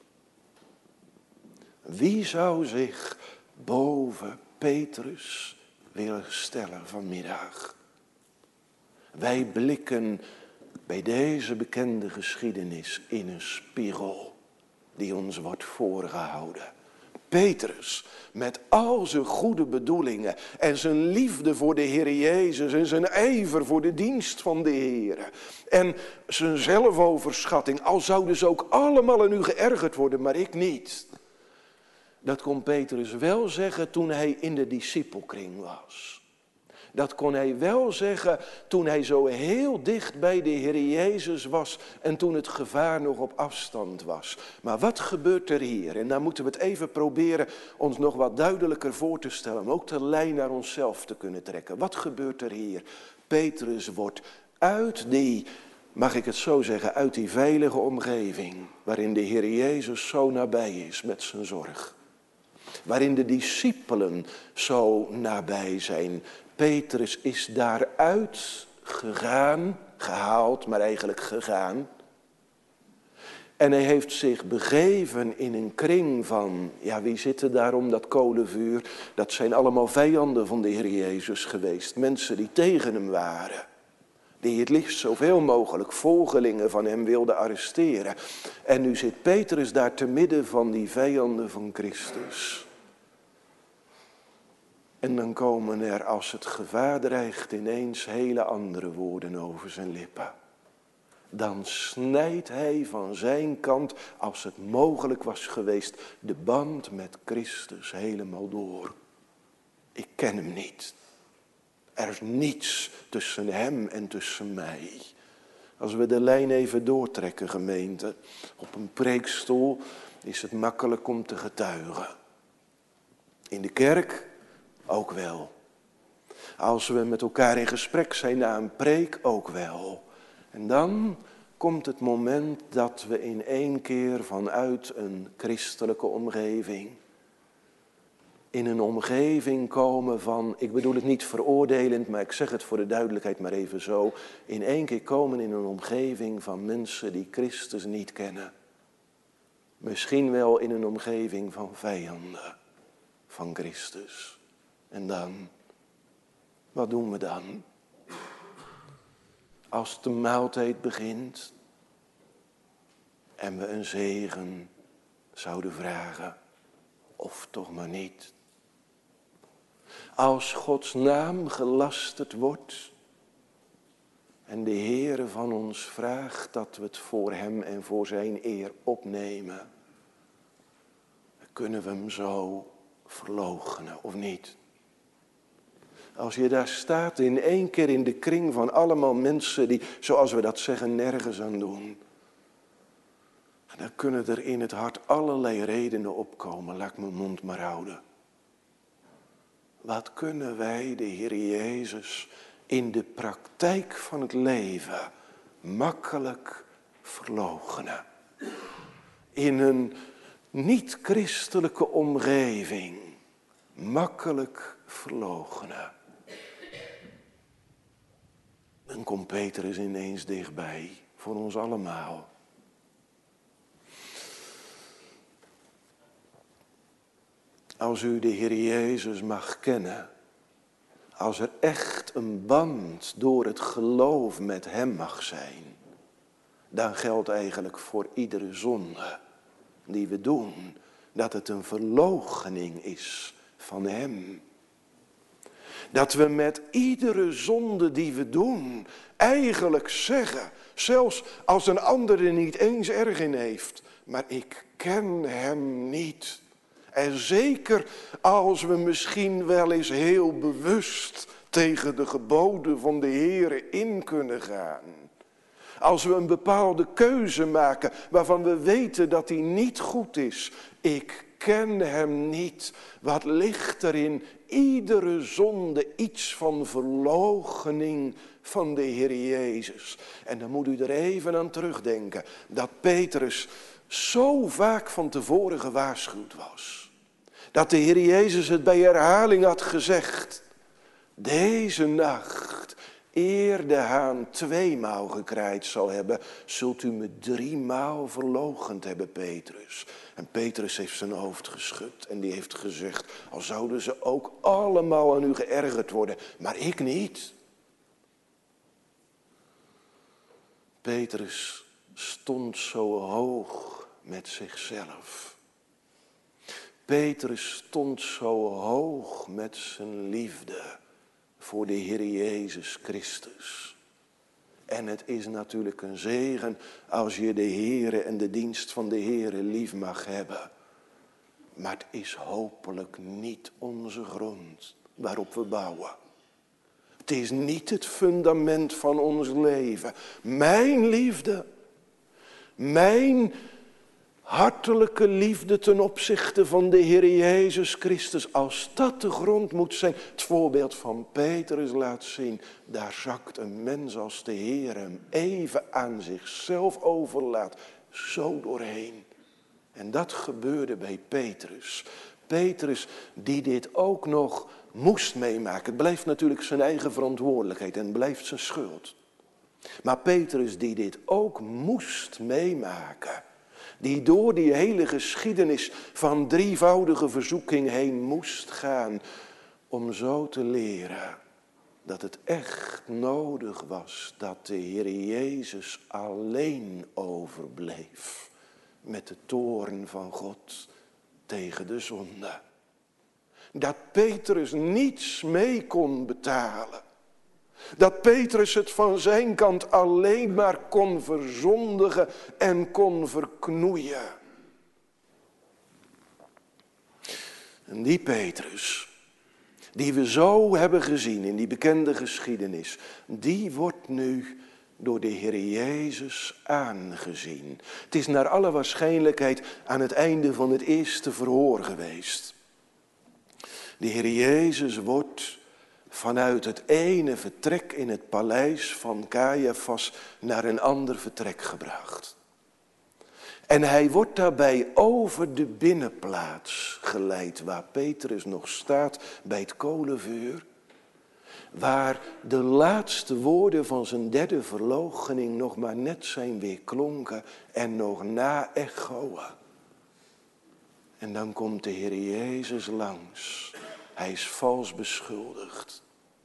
Wie zou zich boven Petrus willen stellen vanmiddag? Wij blikken bij deze bekende geschiedenis in een spiegel die ons wordt voorgehouden. Petrus, met al zijn goede bedoelingen en zijn liefde voor de Heer Jezus en zijn ijver voor de dienst van de Heer en zijn zelfoverschatting, al zouden ze ook allemaal aan u geërgerd worden, maar ik niet. Dat kon Petrus wel zeggen toen hij in de discipelkring was. Dat kon hij wel zeggen toen hij zo heel dicht bij de Heer Jezus was en toen het gevaar nog op afstand was. Maar wat gebeurt er hier? En daar moeten we het even proberen ons nog wat duidelijker voor te stellen, om ook de lijn naar onszelf te kunnen trekken. Wat gebeurt er hier? Petrus wordt uit die, mag ik het zo zeggen, uit die veilige omgeving waarin de Heer Jezus zo nabij is met zijn zorg. Waarin de discipelen zo nabij zijn. Petrus is daaruit gegaan, gehaald, maar eigenlijk gegaan. En hij heeft zich begeven in een kring van, ja, wie zitten daar om dat kolenvuur? Dat zijn allemaal vijanden van de Heer Jezus geweest. Mensen die tegen hem waren. Die het liefst zoveel mogelijk volgelingen van hem wilden arresteren. En nu zit Petrus daar te midden van die vijanden van Christus. En dan komen er, als het gevaar dreigt, ineens hele andere woorden over zijn lippen. Dan snijdt hij van zijn kant, als het mogelijk was geweest, de band met Christus helemaal door. Ik ken hem niet. Er is niets tussen hem en tussen mij. Als we de lijn even doortrekken, gemeente, op een preekstoel is het makkelijk om te getuigen. In de kerk ook wel. Als we met elkaar in gesprek zijn na een preek ook wel. En dan komt het moment dat we in één keer vanuit een christelijke omgeving, in een omgeving komen van, ik bedoel het niet veroordelend, maar ik zeg het voor de duidelijkheid maar even zo, in één keer komen in een omgeving van mensen die Christus niet kennen. Misschien wel in een omgeving van vijanden van Christus. En dan, wat doen we dan? Als de maaltijd begint en we een zegen zouden vragen, of toch maar niet. Als Gods naam gelasterd wordt en de Heere van ons vraagt dat we het voor hem en voor zijn eer opnemen, dan kunnen we hem zo verloochenen, of niet? Als je daar staat in één keer in de kring van allemaal mensen die, zoals we dat zeggen, nergens aan doen. Dan kunnen er in het hart allerlei redenen opkomen. Laat ik mijn mond maar houden. Wat kunnen wij de Heer Jezus in de praktijk van het leven makkelijk verloochenen? In een niet-christelijke omgeving makkelijk verloochenen. Dan komt Petrus ineens dichtbij voor ons allemaal. Als u de Heer Jezus mag kennen, als er echt een band door het geloof met hem mag zijn, dan geldt eigenlijk voor iedere zonde die we doen, dat het een verloochening is van hem. Dat we met iedere zonde die we doen eigenlijk zeggen, zelfs als een ander er niet eens erg in heeft, maar ik ken hem niet. En zeker als we misschien wel eens heel bewust tegen de geboden van de Heere in kunnen gaan. Als we een bepaalde keuze maken waarvan we weten dat die niet goed is. Ik ken hem niet. Wat ligt er in iedere zonde iets van verloochening van de Heer Jezus. En dan moet u er even aan terugdenken dat Petrus zo vaak van tevoren gewaarschuwd was. Dat de Heer Jezus het bij herhaling had gezegd. Deze nacht, eer de haan tweemaal gekraaid zal hebben, zult u me driemaal verloochend hebben, Petrus. En Petrus heeft zijn hoofd geschud en die heeft gezegd, al zouden ze ook allemaal aan u geërgerd worden, maar ik niet. Petrus stond zo hoog met zichzelf. Petrus stond zo hoog met zijn liefde voor de Heer Jezus Christus. En het is natuurlijk een zegen als je de Heere en de dienst van de Heere lief mag hebben. Maar het is hopelijk niet onze grond waarop we bouwen. Het is niet het fundament van ons leven. Mijn liefde, mijn hartelijke liefde ten opzichte van de Heer Jezus Christus. Als dat de grond moet zijn, het voorbeeld van Petrus laat zien. Daar zakt een mens als de Heer hem even aan zichzelf overlaat. Zo doorheen. En dat gebeurde bij Petrus. Petrus die dit ook nog moest meemaken. Het blijft natuurlijk zijn eigen verantwoordelijkheid en blijft zijn schuld. Maar Petrus die dit ook moest meemaken. Die door die hele geschiedenis van drievoudige verzoeking heen moest gaan. Om zo te leren dat het echt nodig was dat de Heer Jezus alleen overbleef. Met de toorn van God tegen de zonde. Dat Petrus niets mee kon betalen. Dat Petrus het van zijn kant alleen maar kon verzondigen en kon verknoeien. En die Petrus, die we zo hebben gezien in die bekende geschiedenis, die wordt nu door de Heer Jezus aangezien. Het is naar alle waarschijnlijkheid aan het einde van het eerste verhoor geweest. De Heer Jezus wordt vanuit het ene vertrek in het paleis van Caiaphas naar een ander vertrek gebracht. En hij wordt daarbij over de binnenplaats geleid, waar Petrus nog staat bij het kolenvuur. Waar de laatste woorden van zijn derde verloochening nog maar net zijn weerklonken en nog na-echoen. En dan komt de Heer Jezus langs. Hij is vals beschuldigd.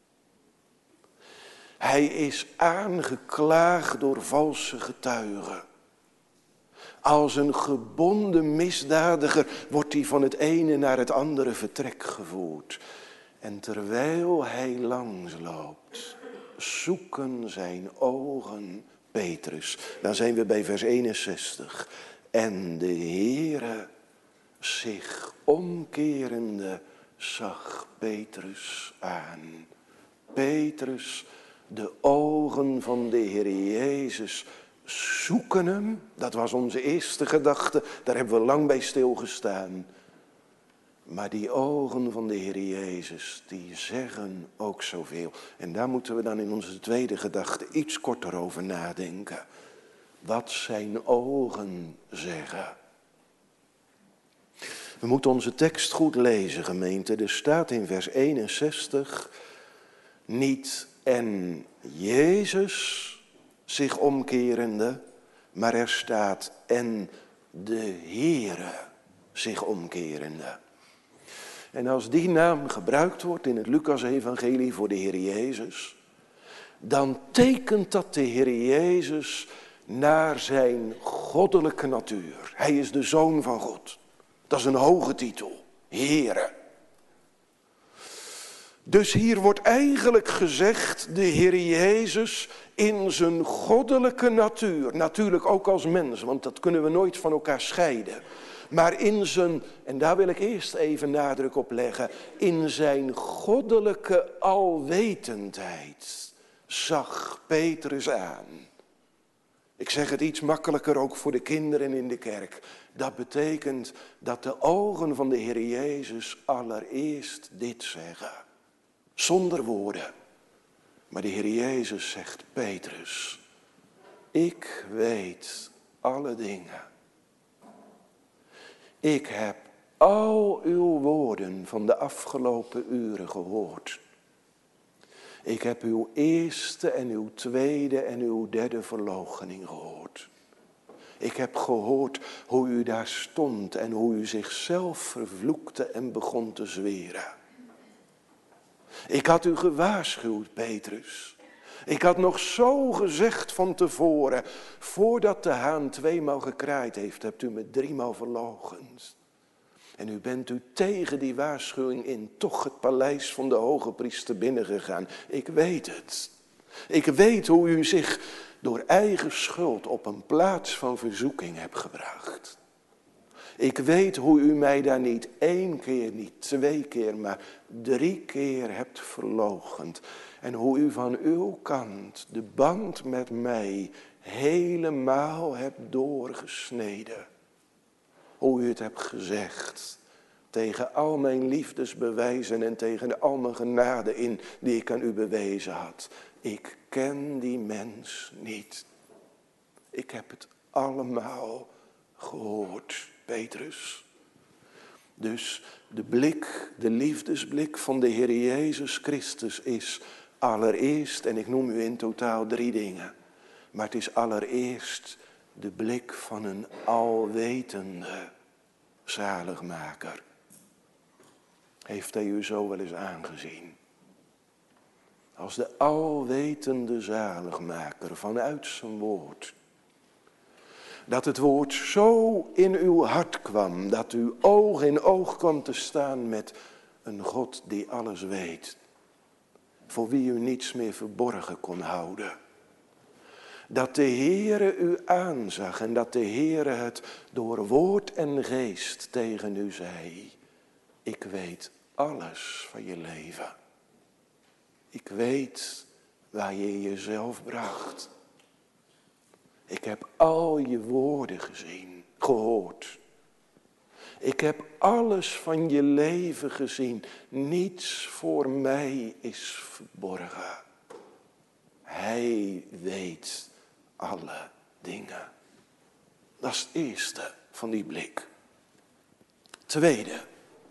Hij is aangeklaagd door valse getuigen. Als een gebonden misdadiger wordt hij van het ene naar het andere vertrek gevoerd. En terwijl hij langsloopt, zoeken zijn ogen Petrus. Dan zijn we bij vers eenenzestig. En de Heere zich omkerende zag Petrus aan. Petrus, de ogen van de Heer Jezus zoeken hem. Dat was onze eerste gedachte, daar hebben we lang bij stilgestaan. Maar die ogen van de Heer Jezus, die zeggen ook zoveel. En daar moeten we dan in onze tweede gedachte iets korter over nadenken. Wat zijn ogen zeggen. We moeten onze tekst goed lezen, gemeente. Er staat in vers eenenzestig, niet en Jezus zich omkerende, maar er staat en de Heere zich omkerende. En als die naam gebruikt wordt in het Lucas-evangelie voor de Heer Jezus, dan tekent dat de Heer Jezus naar zijn goddelijke natuur. Hij is de Zoon van God. Dat is een hoge titel, Heere. Dus hier wordt eigenlijk gezegd, de Heer Jezus in zijn goddelijke natuur, natuurlijk ook als mens, want dat kunnen we nooit van elkaar scheiden. Maar in zijn, en daar wil ik eerst even nadruk op leggen, in zijn goddelijke alwetendheid zag Petrus aan. Ik zeg het iets makkelijker ook voor de kinderen in de kerk. Dat betekent dat de ogen van de Heer Jezus allereerst dit zeggen. Zonder woorden. Maar de Heer Jezus zegt, Petrus, ik weet alle dingen. Ik heb al uw woorden van de afgelopen uren gehoord. Ik heb uw eerste en uw tweede en uw derde verloochening gehoord. Ik heb gehoord hoe u daar stond en hoe u zichzelf vervloekte en begon te zweren. Ik had u gewaarschuwd, Petrus. Ik had nog zo gezegd van tevoren, voordat de haan tweemaal gekraaid heeft, hebt u me driemaal verloochend. En u bent u tegen die waarschuwing in toch het paleis van de hoge priester binnengegaan. Ik weet het. Ik weet hoe u zich door eigen schuld op een plaats van verzoeking hebt gebracht. Ik weet hoe u mij daar niet één keer, niet twee keer, maar drie keer hebt verloochend. En hoe u van uw kant de band met mij helemaal hebt doorgesneden. Hoe u het hebt gezegd. Tegen al mijn liefdesbewijzen en tegen al mijn genade in die ik aan u bewezen had. Ik ken die mens niet. Ik heb het allemaal gehoord, Petrus. Dus de blik, de liefdesblik van de Heer Jezus Christus is allereerst, en ik noem u in totaal drie dingen. Maar het is allereerst de blik van een alwetende zaligmaker. Heeft hij u zo wel eens aangezien? Als de alwetende zaligmaker vanuit zijn woord. Dat het woord zo in uw hart kwam, dat u oog in oog kwam te staan met een God die alles weet. Voor wie u niets meer verborgen kon houden. Dat de Heere u aanzag en dat de Heere het door woord en geest tegen u zei. Ik weet alles van je leven. Ik weet waar je jezelf bracht. Ik heb al je woorden gezien, gehoord. Ik heb alles van je leven gezien. Niets voor mij is verborgen. Hij weet alle dingen. Dat is het eerste van die blik. Tweede.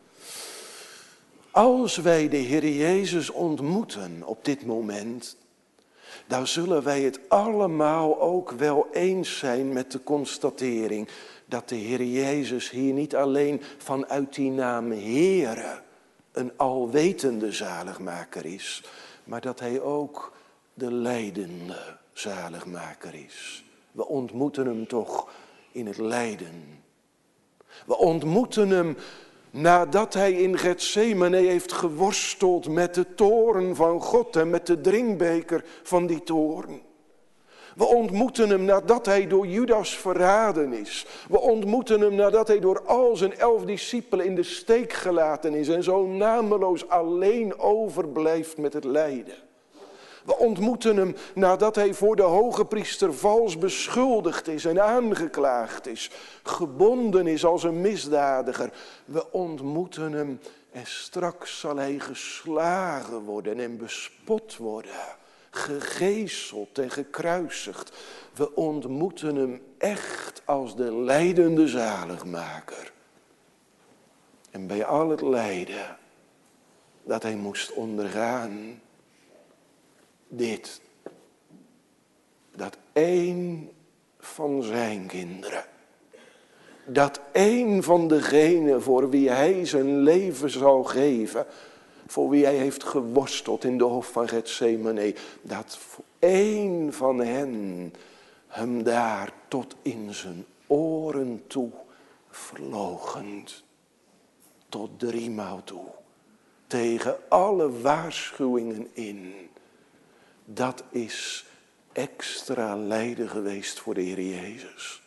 Als wij de Heer Jezus ontmoeten op dit moment, dan zullen wij het allemaal ook wel eens zijn met de constatering dat de Heer Jezus hier niet alleen vanuit die naam Heere een alwetende zaligmaker is, maar dat hij ook de lijdende zaligmaker is. We ontmoeten hem toch in het lijden. We ontmoeten hem nadat hij in Getsemane heeft geworsteld met de toorn van God en met de drinkbeker van die toorn. We ontmoeten hem nadat hij door Judas verraden is. We ontmoeten hem nadat hij door al zijn elf discipelen in de steek gelaten is en zo nameloos alleen overblijft met het lijden. We ontmoeten hem nadat hij voor de hoge priester vals beschuldigd is en aangeklaagd is. Gebonden is als een misdadiger. We ontmoeten hem en straks zal hij geslagen worden en bespot worden. Gegezeld en gekruisigd. We ontmoeten hem echt als de lijdende zaligmaker. En bij al het lijden dat hij moest ondergaan, dit, dat één van zijn kinderen, dat één van degenen voor wie hij zijn leven zal geven, voor wie hij heeft geworsteld in de hof van Getsemane, dat één van hen hem daar tot in zijn oren toe verloochent, tot driemaal toe. tegen alle waarschuwingen in. Dat is extra lijden geweest voor de Heer Jezus.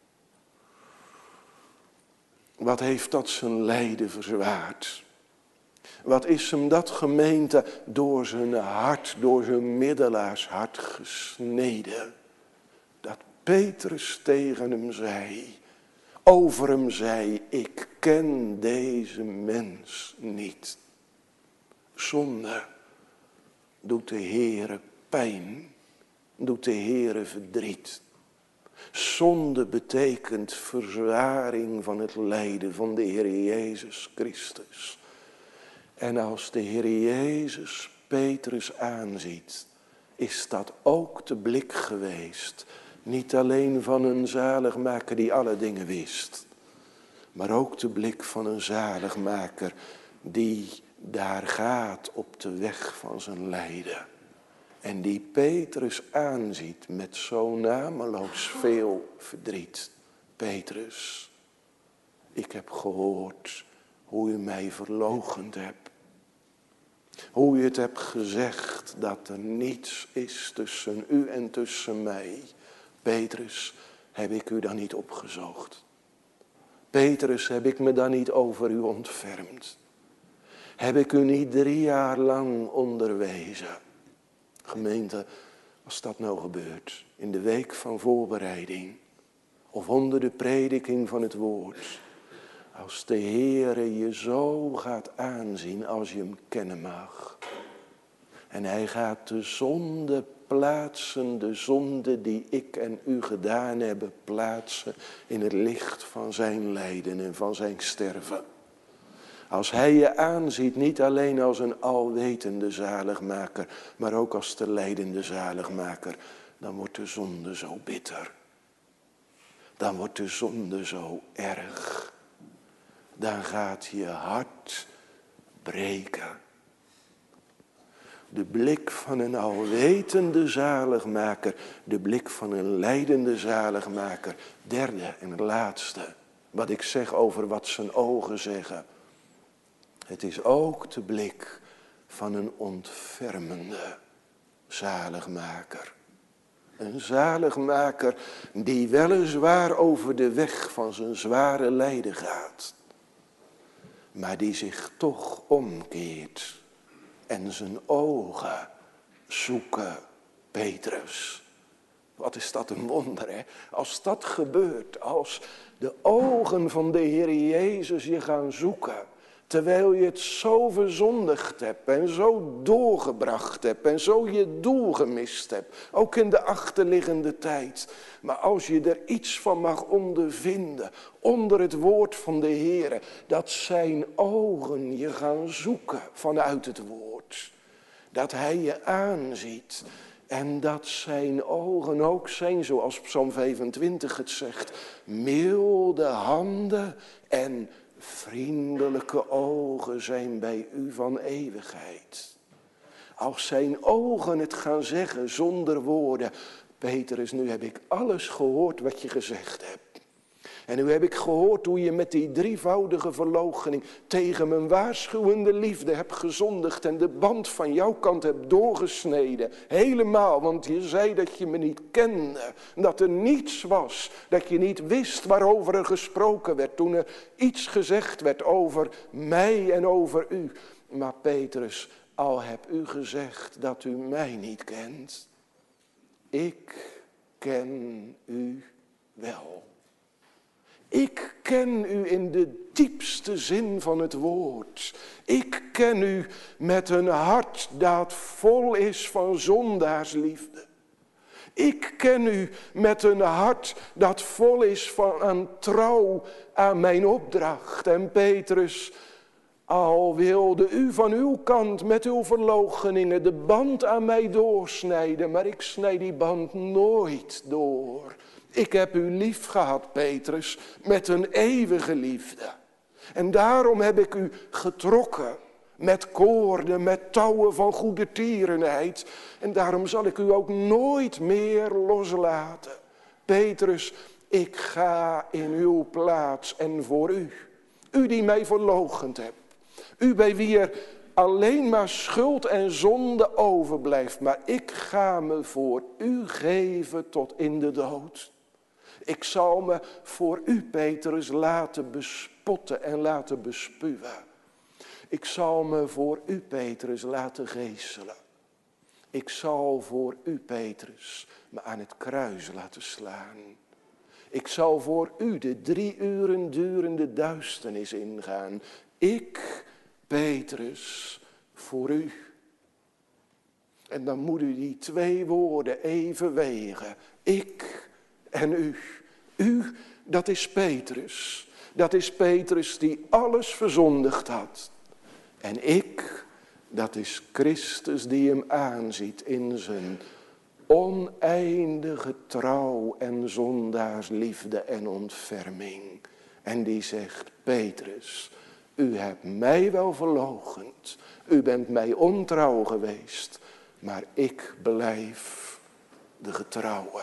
Wat heeft dat zijn lijden verzwaard? Wat is hem dat, gemeente, door zijn hart, door zijn middelaarshart gesneden? Dat Petrus tegen hem zei, over hem zei, ik ken deze mens niet. Zonde doet de Heere pijn, doet de Heere verdriet. Zonde betekent verzwaring van het lijden van de Heer Jezus Christus. En als de Heer Jezus Petrus aanziet, is dat ook de blik geweest. Niet alleen van een zaligmaker die alle dingen wist, maar ook de blik van een zaligmaker die daar gaat op de weg van zijn lijden. En die Petrus aanziet met zo nameloos veel verdriet. Petrus, ik heb gehoord hoe u mij verloochend hebt. Hoe u het hebt gezegd dat er niets is tussen u en tussen mij. Petrus, heb ik u dan niet opgezoogd? Petrus, heb ik me dan niet over u ontfermd? Heb ik u niet drie jaar lang onderwezen? Gemeente, als dat nou gebeurt, in de week van voorbereiding, of onder de prediking van het woord, als de Heere je zo gaat aanzien als je hem kennen mag. En hij gaat de zonde plaatsen, de zonde die ik en u gedaan hebben, plaatsen in het licht van zijn lijden en van zijn sterven. Als hij je aanziet, niet alleen als een alwetende zaligmaker, maar ook als de lijdende zaligmaker, dan wordt de zonde zo bitter. Dan wordt de zonde zo erg. Dan gaat je hart breken. De blik van een alwetende zaligmaker, de blik van een lijdende zaligmaker. Derde en het laatste, wat ik zeg over wat zijn ogen zeggen. Het is ook de blik van een ontfermende zaligmaker. Een zaligmaker die weliswaar over de weg van zijn zware lijden gaat, maar die zich toch omkeert en zijn ogen zoeken Petrus. Wat is dat een wonder, hè? Als dat gebeurt, als de ogen van de Heer Jezus je gaan zoeken, terwijl je het zo verzondigd hebt en zo doorgebracht hebt en zo je doel gemist hebt. Ook in de achterliggende tijd. Maar als je er iets van mag ondervinden onder het woord van de Heer, dat zijn ogen je gaan zoeken vanuit het woord. Dat hij je aanziet. En dat zijn ogen ook zijn, zoals Psalm vijfentwintig het zegt, milde handen en vriendelijke ogen zijn bij u van eeuwigheid. Als zijn ogen het gaan zeggen zonder woorden. Petrus, nu heb ik alles gehoord wat je gezegd hebt. En nu heb ik gehoord hoe je met die drievoudige verloochening tegen mijn waarschuwende liefde hebt gezondigd en de band van jouw kant hebt doorgesneden. Helemaal, want je zei dat je me niet kende. Dat er niets was, dat je niet wist waarover er gesproken werd toen er iets gezegd werd over mij en over u. Maar Petrus, al heb u gezegd dat u mij niet kent, ik ken u wel. Ik ken u in de diepste zin van het woord. Ik ken u met een hart dat vol is van zondaarsliefde. Ik ken u met een hart dat vol is van aan trouw aan mijn opdracht. En Petrus, al wilde u van uw kant met uw verloocheningen de band aan mij doorsnijden, maar ik snijd die band nooit door. Ik heb u lief gehad, Petrus, met een eeuwige liefde. En daarom heb ik u getrokken met koorden, met touwen van goede tierenheid. En daarom zal ik u ook nooit meer loslaten. Petrus, ik ga in uw plaats en voor u. U die mij verloochend hebt. U bij wie er alleen maar schuld en zonde overblijft. Maar ik ga me voor u geven tot in de dood. Ik zal me voor u, Petrus, laten bespotten en laten bespuwen. Ik zal me voor u, Petrus, laten geeselen. Ik zal voor u, Petrus, me aan het kruis laten slaan. Ik zal voor u de drie uren durende duisternis ingaan. Ik, Petrus, voor u. En dan moet u die twee woorden even wegen. Ik en u. U, dat is Petrus. Dat is Petrus die alles verzondigd had. En ik, dat is Christus die hem aanziet in zijn oneindige trouw en zondaarsliefde en ontferming. En die zegt, Petrus, u hebt mij wel verloochend. U bent mij ontrouw geweest. Maar ik blijf de getrouwe.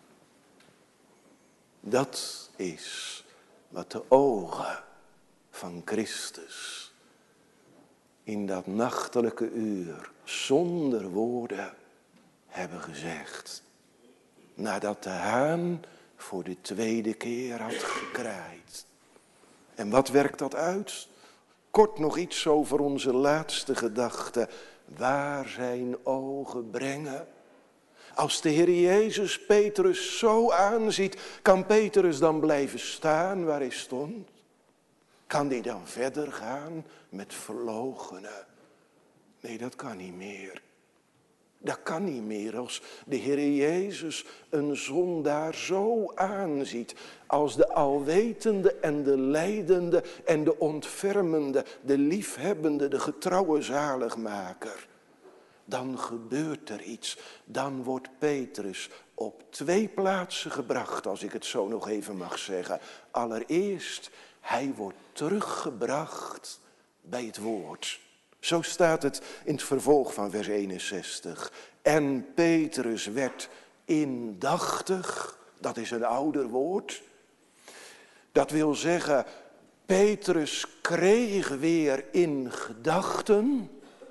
Dat is wat de ogen van Christus in dat nachtelijke uur zonder woorden hebben gezegd. Nadat de haan voor de tweede keer had gekraaid. En wat werkt dat uit? Kort nog iets over onze laatste gedachte. Waar zijn ogen brengen. Als de Heer Jezus Petrus zo aanziet, kan Petrus dan blijven staan waar hij stond? Kan hij dan verder gaan met verloochenen? Nee, dat kan niet meer. Dat kan niet meer als de Heer Jezus een zondaar zo aanziet. Als de alwetende en de lijdende en de ontfermende, de liefhebbende, de getrouwe zaligmaker. Dan gebeurt er iets. Dan wordt Petrus op twee plaatsen gebracht, als ik het zo nog even mag zeggen. Allereerst, hij wordt teruggebracht bij het woord. Zo staat het in het vervolg van vers eenenzestig. En Petrus werd indachtig, dat is een ouder woord. Dat wil zeggen, Petrus kreeg weer in gedachten.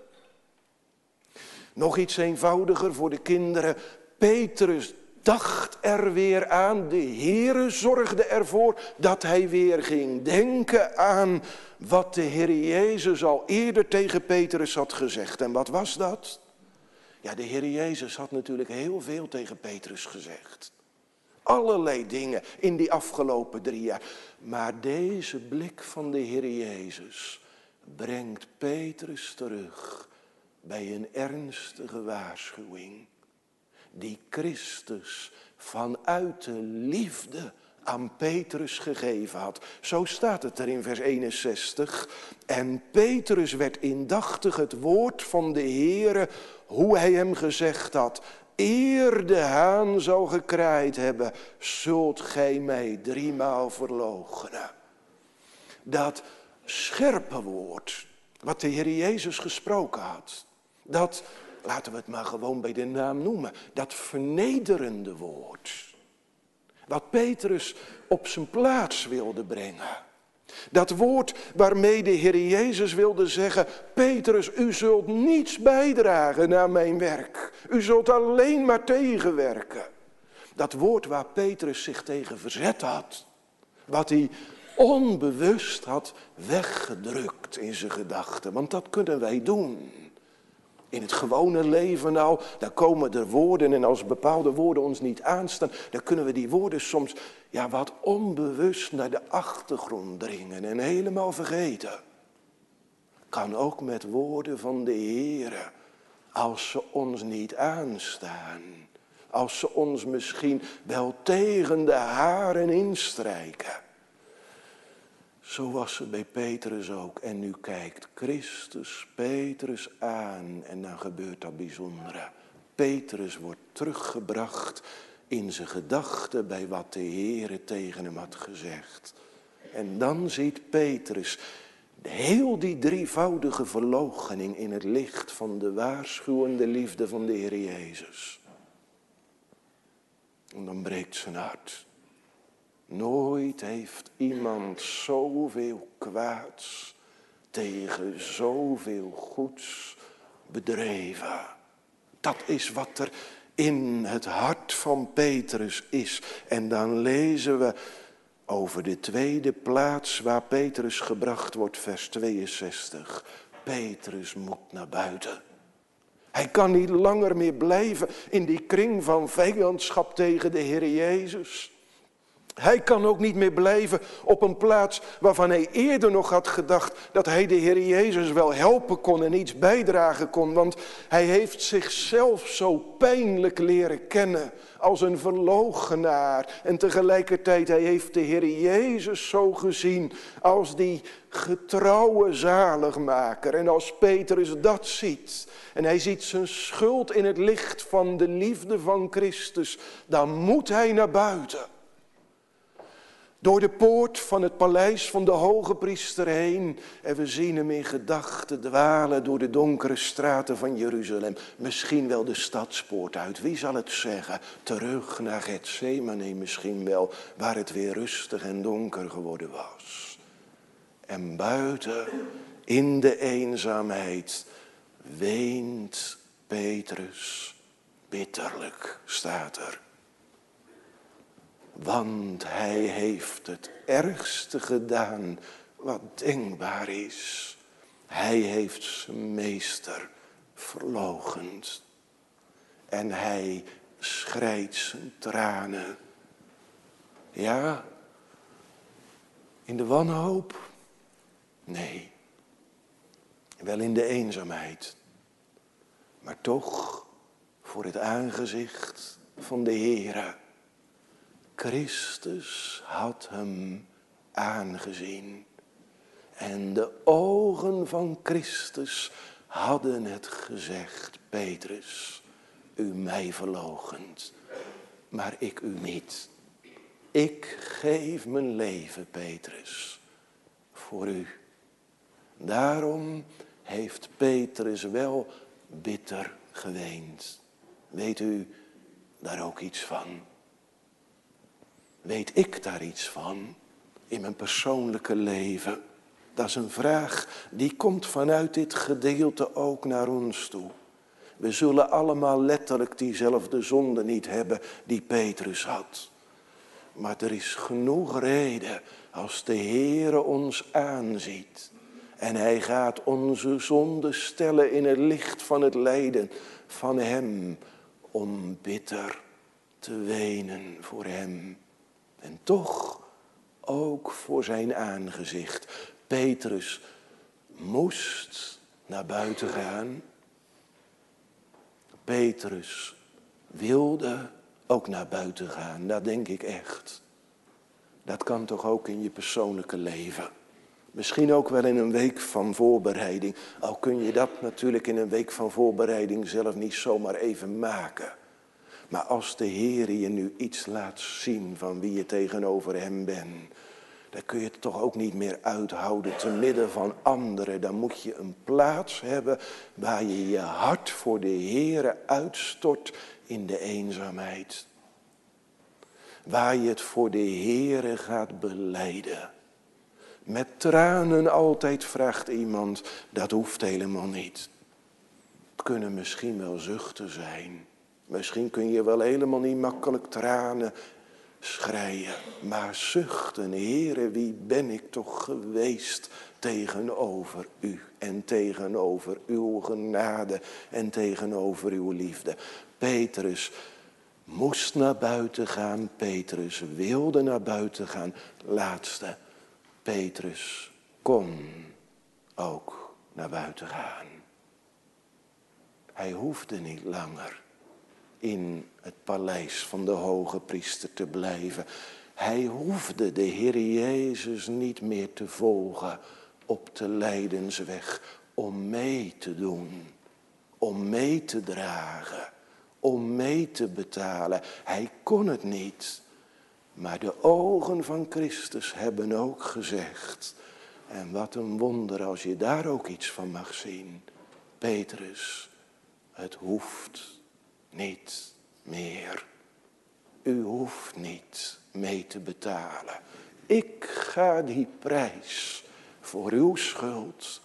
Nog iets eenvoudiger voor de kinderen. Petrus dacht er weer aan. De Heere zorgde ervoor dat hij weer ging denken aan wat de Heer Jezus al eerder tegen Petrus had gezegd. En wat was dat? Ja, de Heer Jezus had natuurlijk heel veel tegen Petrus gezegd. Allerlei dingen in die afgelopen drie jaar. Maar deze blik van de Heer Jezus brengt Petrus terug bij een ernstige waarschuwing. Die Christus vanuit de liefde aan Petrus gegeven had. Zo staat het er in vers eenenzestig. En Petrus werd indachtig het woord van de Heere, hoe hij hem gezegd had. Eer de haan zou gekraaid hebben, zult gij mij driemaal verloochenen. Dat scherpe woord, wat de Heer Jezus gesproken had. Dat, laten we het maar gewoon bij de naam noemen, dat vernederende woord. Wat Petrus op zijn plaats wilde brengen. Dat woord waarmee de Heer Jezus wilde zeggen, Petrus, u zult niets bijdragen aan mijn werk. U zult alleen maar tegenwerken. Dat woord waar Petrus zich tegen verzet had. Wat hij onbewust had weggedrukt in zijn gedachten. Want dat kunnen wij doen. In het gewone leven nou, daar komen er woorden en als bepaalde woorden ons niet aanstaan, dan kunnen we die woorden soms ja, wat onbewust naar de achtergrond dringen en helemaal vergeten. Kan ook met woorden van de Heere, als ze ons niet aanstaan, als ze ons misschien wel tegen de haren instrijken. Zo was het bij Petrus ook. En nu kijkt Christus Petrus aan en dan gebeurt dat bijzondere. Petrus wordt teruggebracht in zijn gedachten bij wat de Heere tegen hem had gezegd. En dan ziet Petrus heel die drievoudige verloochening in het licht van de waarschuwende liefde van de Heer Jezus. En dan breekt zijn hart. Nooit heeft iemand zoveel kwaads tegen zoveel goeds bedreven. Dat is wat er in het hart van Petrus is. En dan lezen we over de tweede plaats waar Petrus gebracht wordt, vers tweeënzestig. Petrus moet naar buiten. Hij kan niet langer meer blijven in die kring van vijandschap tegen de Heer Jezus. Hij kan ook niet meer blijven op een plaats waarvan hij eerder nog had gedacht dat hij de Heer Jezus wel helpen kon en iets bijdragen kon. Want hij heeft zichzelf zo pijnlijk leren kennen als een verloochenaar. En tegelijkertijd hij heeft de Heer Jezus zo gezien als die getrouwe zaligmaker. En als Petrus dat ziet en hij ziet zijn schuld in het licht van de liefde van Christus, dan moet hij naar buiten. Door de poort van het paleis van de hoge priester heen. En we zien hem in gedachten dwalen door de donkere straten van Jeruzalem. Misschien wel de stadspoort uit, wie zal het zeggen? Terug naar Getsemane misschien wel, waar het weer rustig en donker geworden was. En buiten, in de eenzaamheid, weent Petrus bitterlijk, staat er. Want hij heeft het ergste gedaan wat denkbaar is. Hij heeft zijn meester verloochend. En hij schreit zijn tranen. Ja, in de wanhoop? Nee, wel in de eenzaamheid. Maar toch voor het aangezicht van de Heere. Christus had hem aangezien. En de ogen van Christus hadden het gezegd. Petrus, u mij verloochent, maar ik u niet. Ik geef mijn leven, Petrus, voor u. Daarom heeft Petrus wel bitter geweend. Weet u daar ook iets van? Weet ik daar iets van in mijn persoonlijke leven? Dat is een vraag die komt vanuit dit gedeelte ook naar ons toe. We zullen allemaal letterlijk diezelfde zonde niet hebben die Petrus had. Maar er is genoeg reden als de Heere ons aanziet. En hij gaat onze zonde stellen in het licht van het lijden van hem. Om bitter te wenen voor hem. En toch ook voor zijn aangezicht. Petrus moest naar buiten gaan. Petrus wilde ook naar buiten gaan. Dat denk ik echt. Dat kan toch ook in je persoonlijke leven. Misschien ook wel in een week van voorbereiding. Al kun je dat natuurlijk in een week van voorbereiding zelf niet zomaar even maken. Maar als de Heer je nu iets laat zien van wie je tegenover hem bent, dan kun je het toch ook niet meer uithouden te midden van anderen. Dan moet je een plaats hebben waar je je hart voor de Heer uitstort in de eenzaamheid. Waar je het voor de Heer gaat belijden. Met tranen altijd vraagt iemand, dat hoeft helemaal niet. Het kunnen misschien wel zuchten zijn. Misschien kun je wel helemaal niet makkelijk tranen schreien. Maar zuchten, Heere, wie ben ik toch geweest tegenover u. En tegenover uw genade en tegenover uw liefde. Petrus moest naar buiten gaan. Petrus wilde naar buiten gaan. Laatste, Petrus kon ook naar buiten gaan. Hij hoefde niet langer in het paleis van de hoge priester te blijven. Hij hoefde de Heer Jezus niet meer te volgen op de lijdensweg. Om mee te doen, om mee te dragen, om mee te betalen. Hij kon het niet. Maar de ogen van Christus hebben ook gezegd. En wat een wonder als je daar ook iets van mag zien. Petrus, het hoeft niet meer. U hoeft niet mee te betalen. Ik ga die prijs voor uw schuld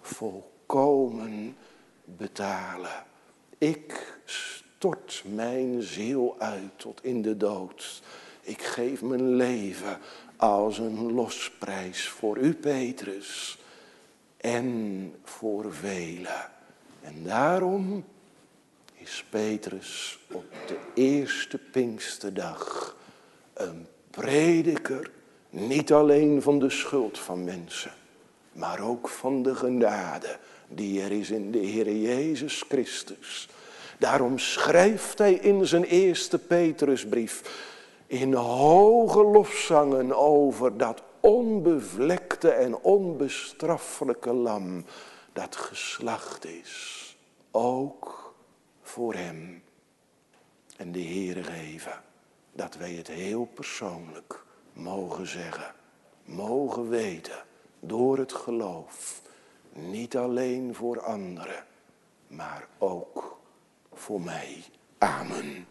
volkomen betalen. Ik stort mijn ziel uit tot in de dood. Ik geef mijn leven als een losprijs voor u, Petrus, en voor velen. En daarom is Petrus op de eerste Pinksterdag een prediker, niet alleen van de schuld van mensen, maar ook van de genade die er is in de Heer Jezus Christus. Daarom schrijft hij in zijn eerste Petrusbrief in hoge lofzangen over dat onbevlekte en onbestraffelijke lam dat geslacht is, ook voor hem. En de Heere geven dat wij het heel persoonlijk mogen zeggen, mogen weten door het geloof, niet alleen voor anderen, maar ook voor mij. Amen.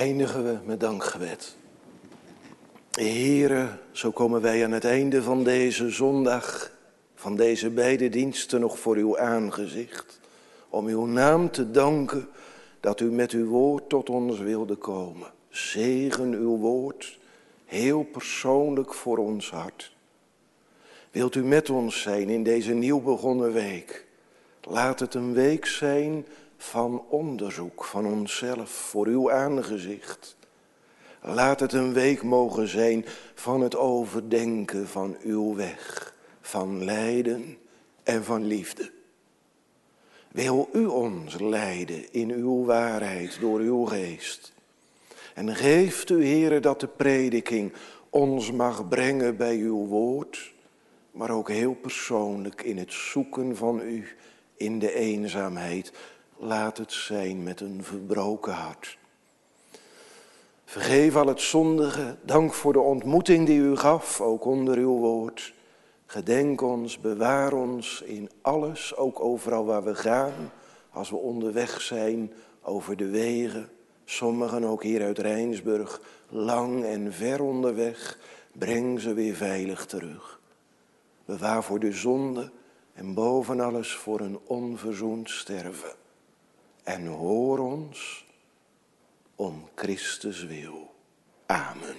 Eindigen we met dankgebed. Heere, zo komen wij aan het einde van deze zondag, van deze beide diensten nog voor uw aangezicht, om uw naam te danken dat u met uw woord tot ons wilde komen. Zegen uw woord, heel persoonlijk voor ons hart. Wilt u met ons zijn in deze nieuw begonnen week? Laat het een week zijn van onderzoek van onszelf voor uw aangezicht. Laat het een week mogen zijn van het overdenken van uw weg, van lijden en van liefde. Wil u ons leiden in uw waarheid door uw geest. En geeft u, Heere, dat de prediking ons mag brengen bij uw woord, maar ook heel persoonlijk in het zoeken van u, in de eenzaamheid. Laat het zijn met een verbroken hart. Vergeef al het zondige, dank voor de ontmoeting die u gaf, ook onder uw woord. Gedenk ons, bewaar ons in alles, ook overal waar we gaan, als we onderweg zijn over de wegen. Sommigen ook hier uit Rijnsburg, lang en ver onderweg, breng ze weer veilig terug. Bewaar voor de zonde en boven alles voor een onverzoend sterven. En hoor ons om Christus wil. Amen.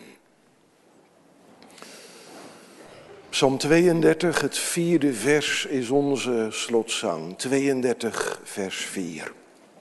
Psalm tweeëndertig, het vierde vers is onze slotzang. tweeëndertig, vers vier.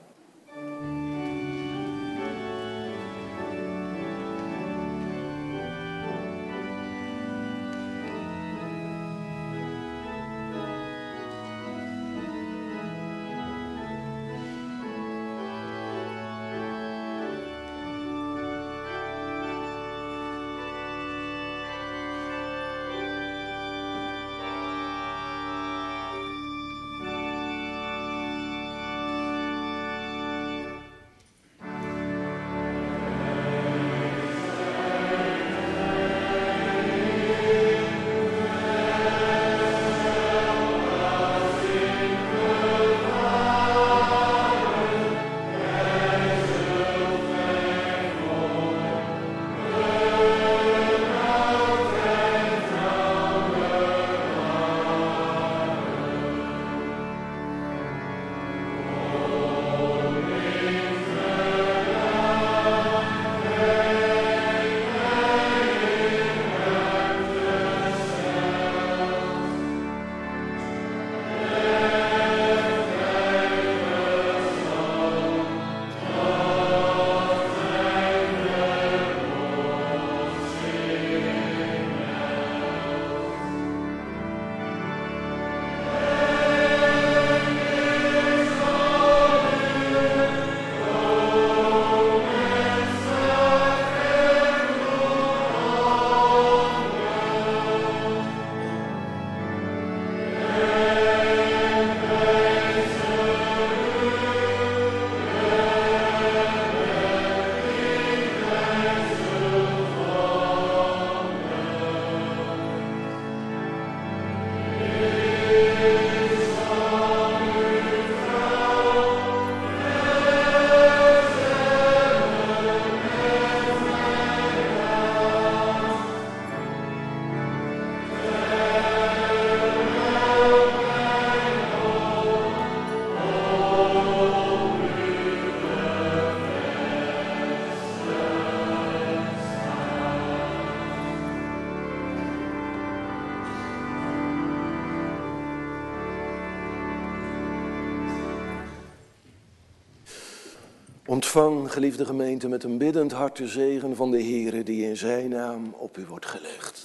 Ontvang, geliefde gemeente, met een biddend hart de zegen van de Heere die in zijn naam op u wordt gelegd.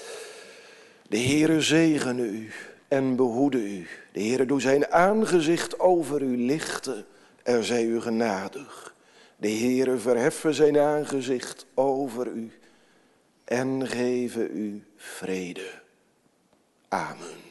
De Heere zegene u en behoede u. De Heere doe zijn aangezicht over u lichten en zij u genadig. De Heere verheffen zijn aangezicht over u en geven u vrede. Amen.